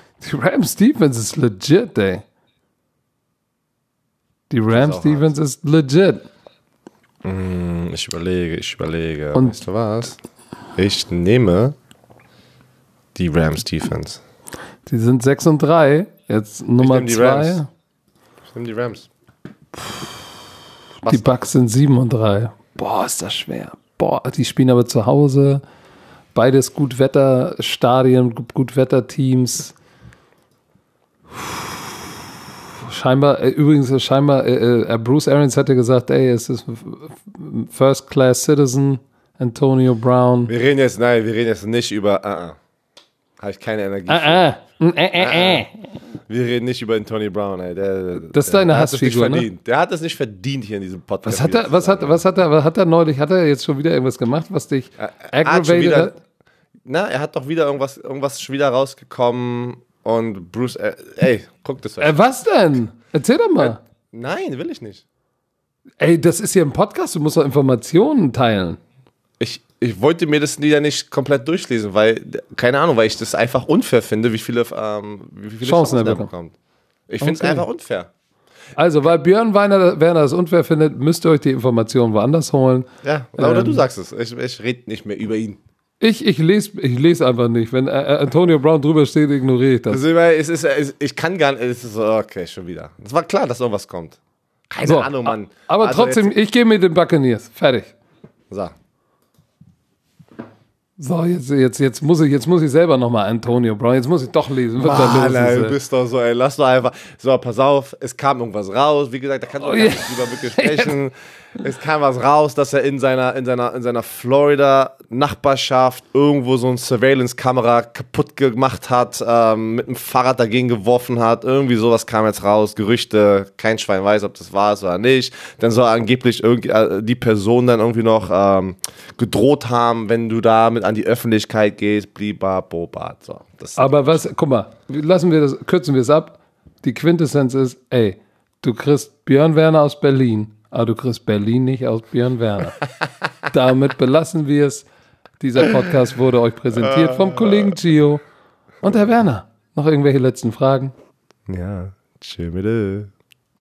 legit, ey. Die Rams Defense ist legit. Ich überlege. Und weißt du was? Ich nehme die Rams Defense. Die sind 6-3, jetzt Nummer 2. Ich nehme die Rams. Die Bucks sind 7-3. Boah, ist das schwer. Boah, die spielen aber zu Hause. Beides Gutwetterstadien, Gutwetterteams. Scheinbar, Bruce Arians hatte gesagt, ey, es ist First Class Citizen, Antonio Brown. Wir reden jetzt nicht über, habe ich keine Energie für. Wir reden nicht über Antonio Brown, ey. Das ist deine Hassfigur, ne? Der hat es nicht verdient hier in diesem Podcast. Was hat er neulich, hat er jetzt schon wieder irgendwas gemacht, was dich aggravated hat? Er hat doch wieder irgendwas schon wieder rausgekommen und Bruce, guck das euch. Was denn? Erzähl doch mal. Nein, will ich nicht. Ey, das ist hier ein Podcast, du musst doch Informationen teilen. Ich wollte mir das Lieder nicht komplett durchlesen, weil, keine Ahnung, weil ich das einfach unfair finde, wie viele Chancen er bekommt. Ich finde es einfach unfair. Also, weil Björn Werner das unfair findet, müsst ihr euch die Informationen woanders holen. Ja, oder du sagst es. Ich rede nicht mehr über ihn. Ich lese einfach nicht. Wenn Antonio Brown drüber steht, ignoriere ich das. Ich kann gar nicht. Es ist so, okay, schon wieder. Es war klar, dass irgendwas kommt. Keine Ahnung, Mann. Aber also trotzdem, ich gehe mit den Buccaneers. Fertig. So, jetzt muss ich selber nochmal Antonio Brown. Jetzt muss ich doch lesen. Du bist doch so, ey, lass doch einfach. So, pass auf, es kam irgendwas raus. Wie gesagt, da kannst du gar nicht drüber wirklich sprechen. Es kam was raus, dass er in seiner Florida-Nachbarschaft irgendwo so eine Surveillance-Kamera kaputt gemacht hat, mit dem Fahrrad dagegen geworfen hat. Irgendwie sowas kam jetzt raus. Gerüchte, kein Schwein weiß, ob das wahr ist oder nicht. Dann soll angeblich die Person dann irgendwie noch gedroht haben, wenn du damit an die Öffentlichkeit gehst, blibabobat. So, aber was, guck mal, kürzen wir es ab. Die Quintessenz ist, ey, du kriegst Björn Werner aus Berlin, aber du kriegst Berlin nicht aus Björn Werner. Damit belassen wir es. Dieser Podcast wurde euch präsentiert vom Kollegen Gio und Herr Werner. Noch irgendwelche letzten Fragen? Ja, tschö mit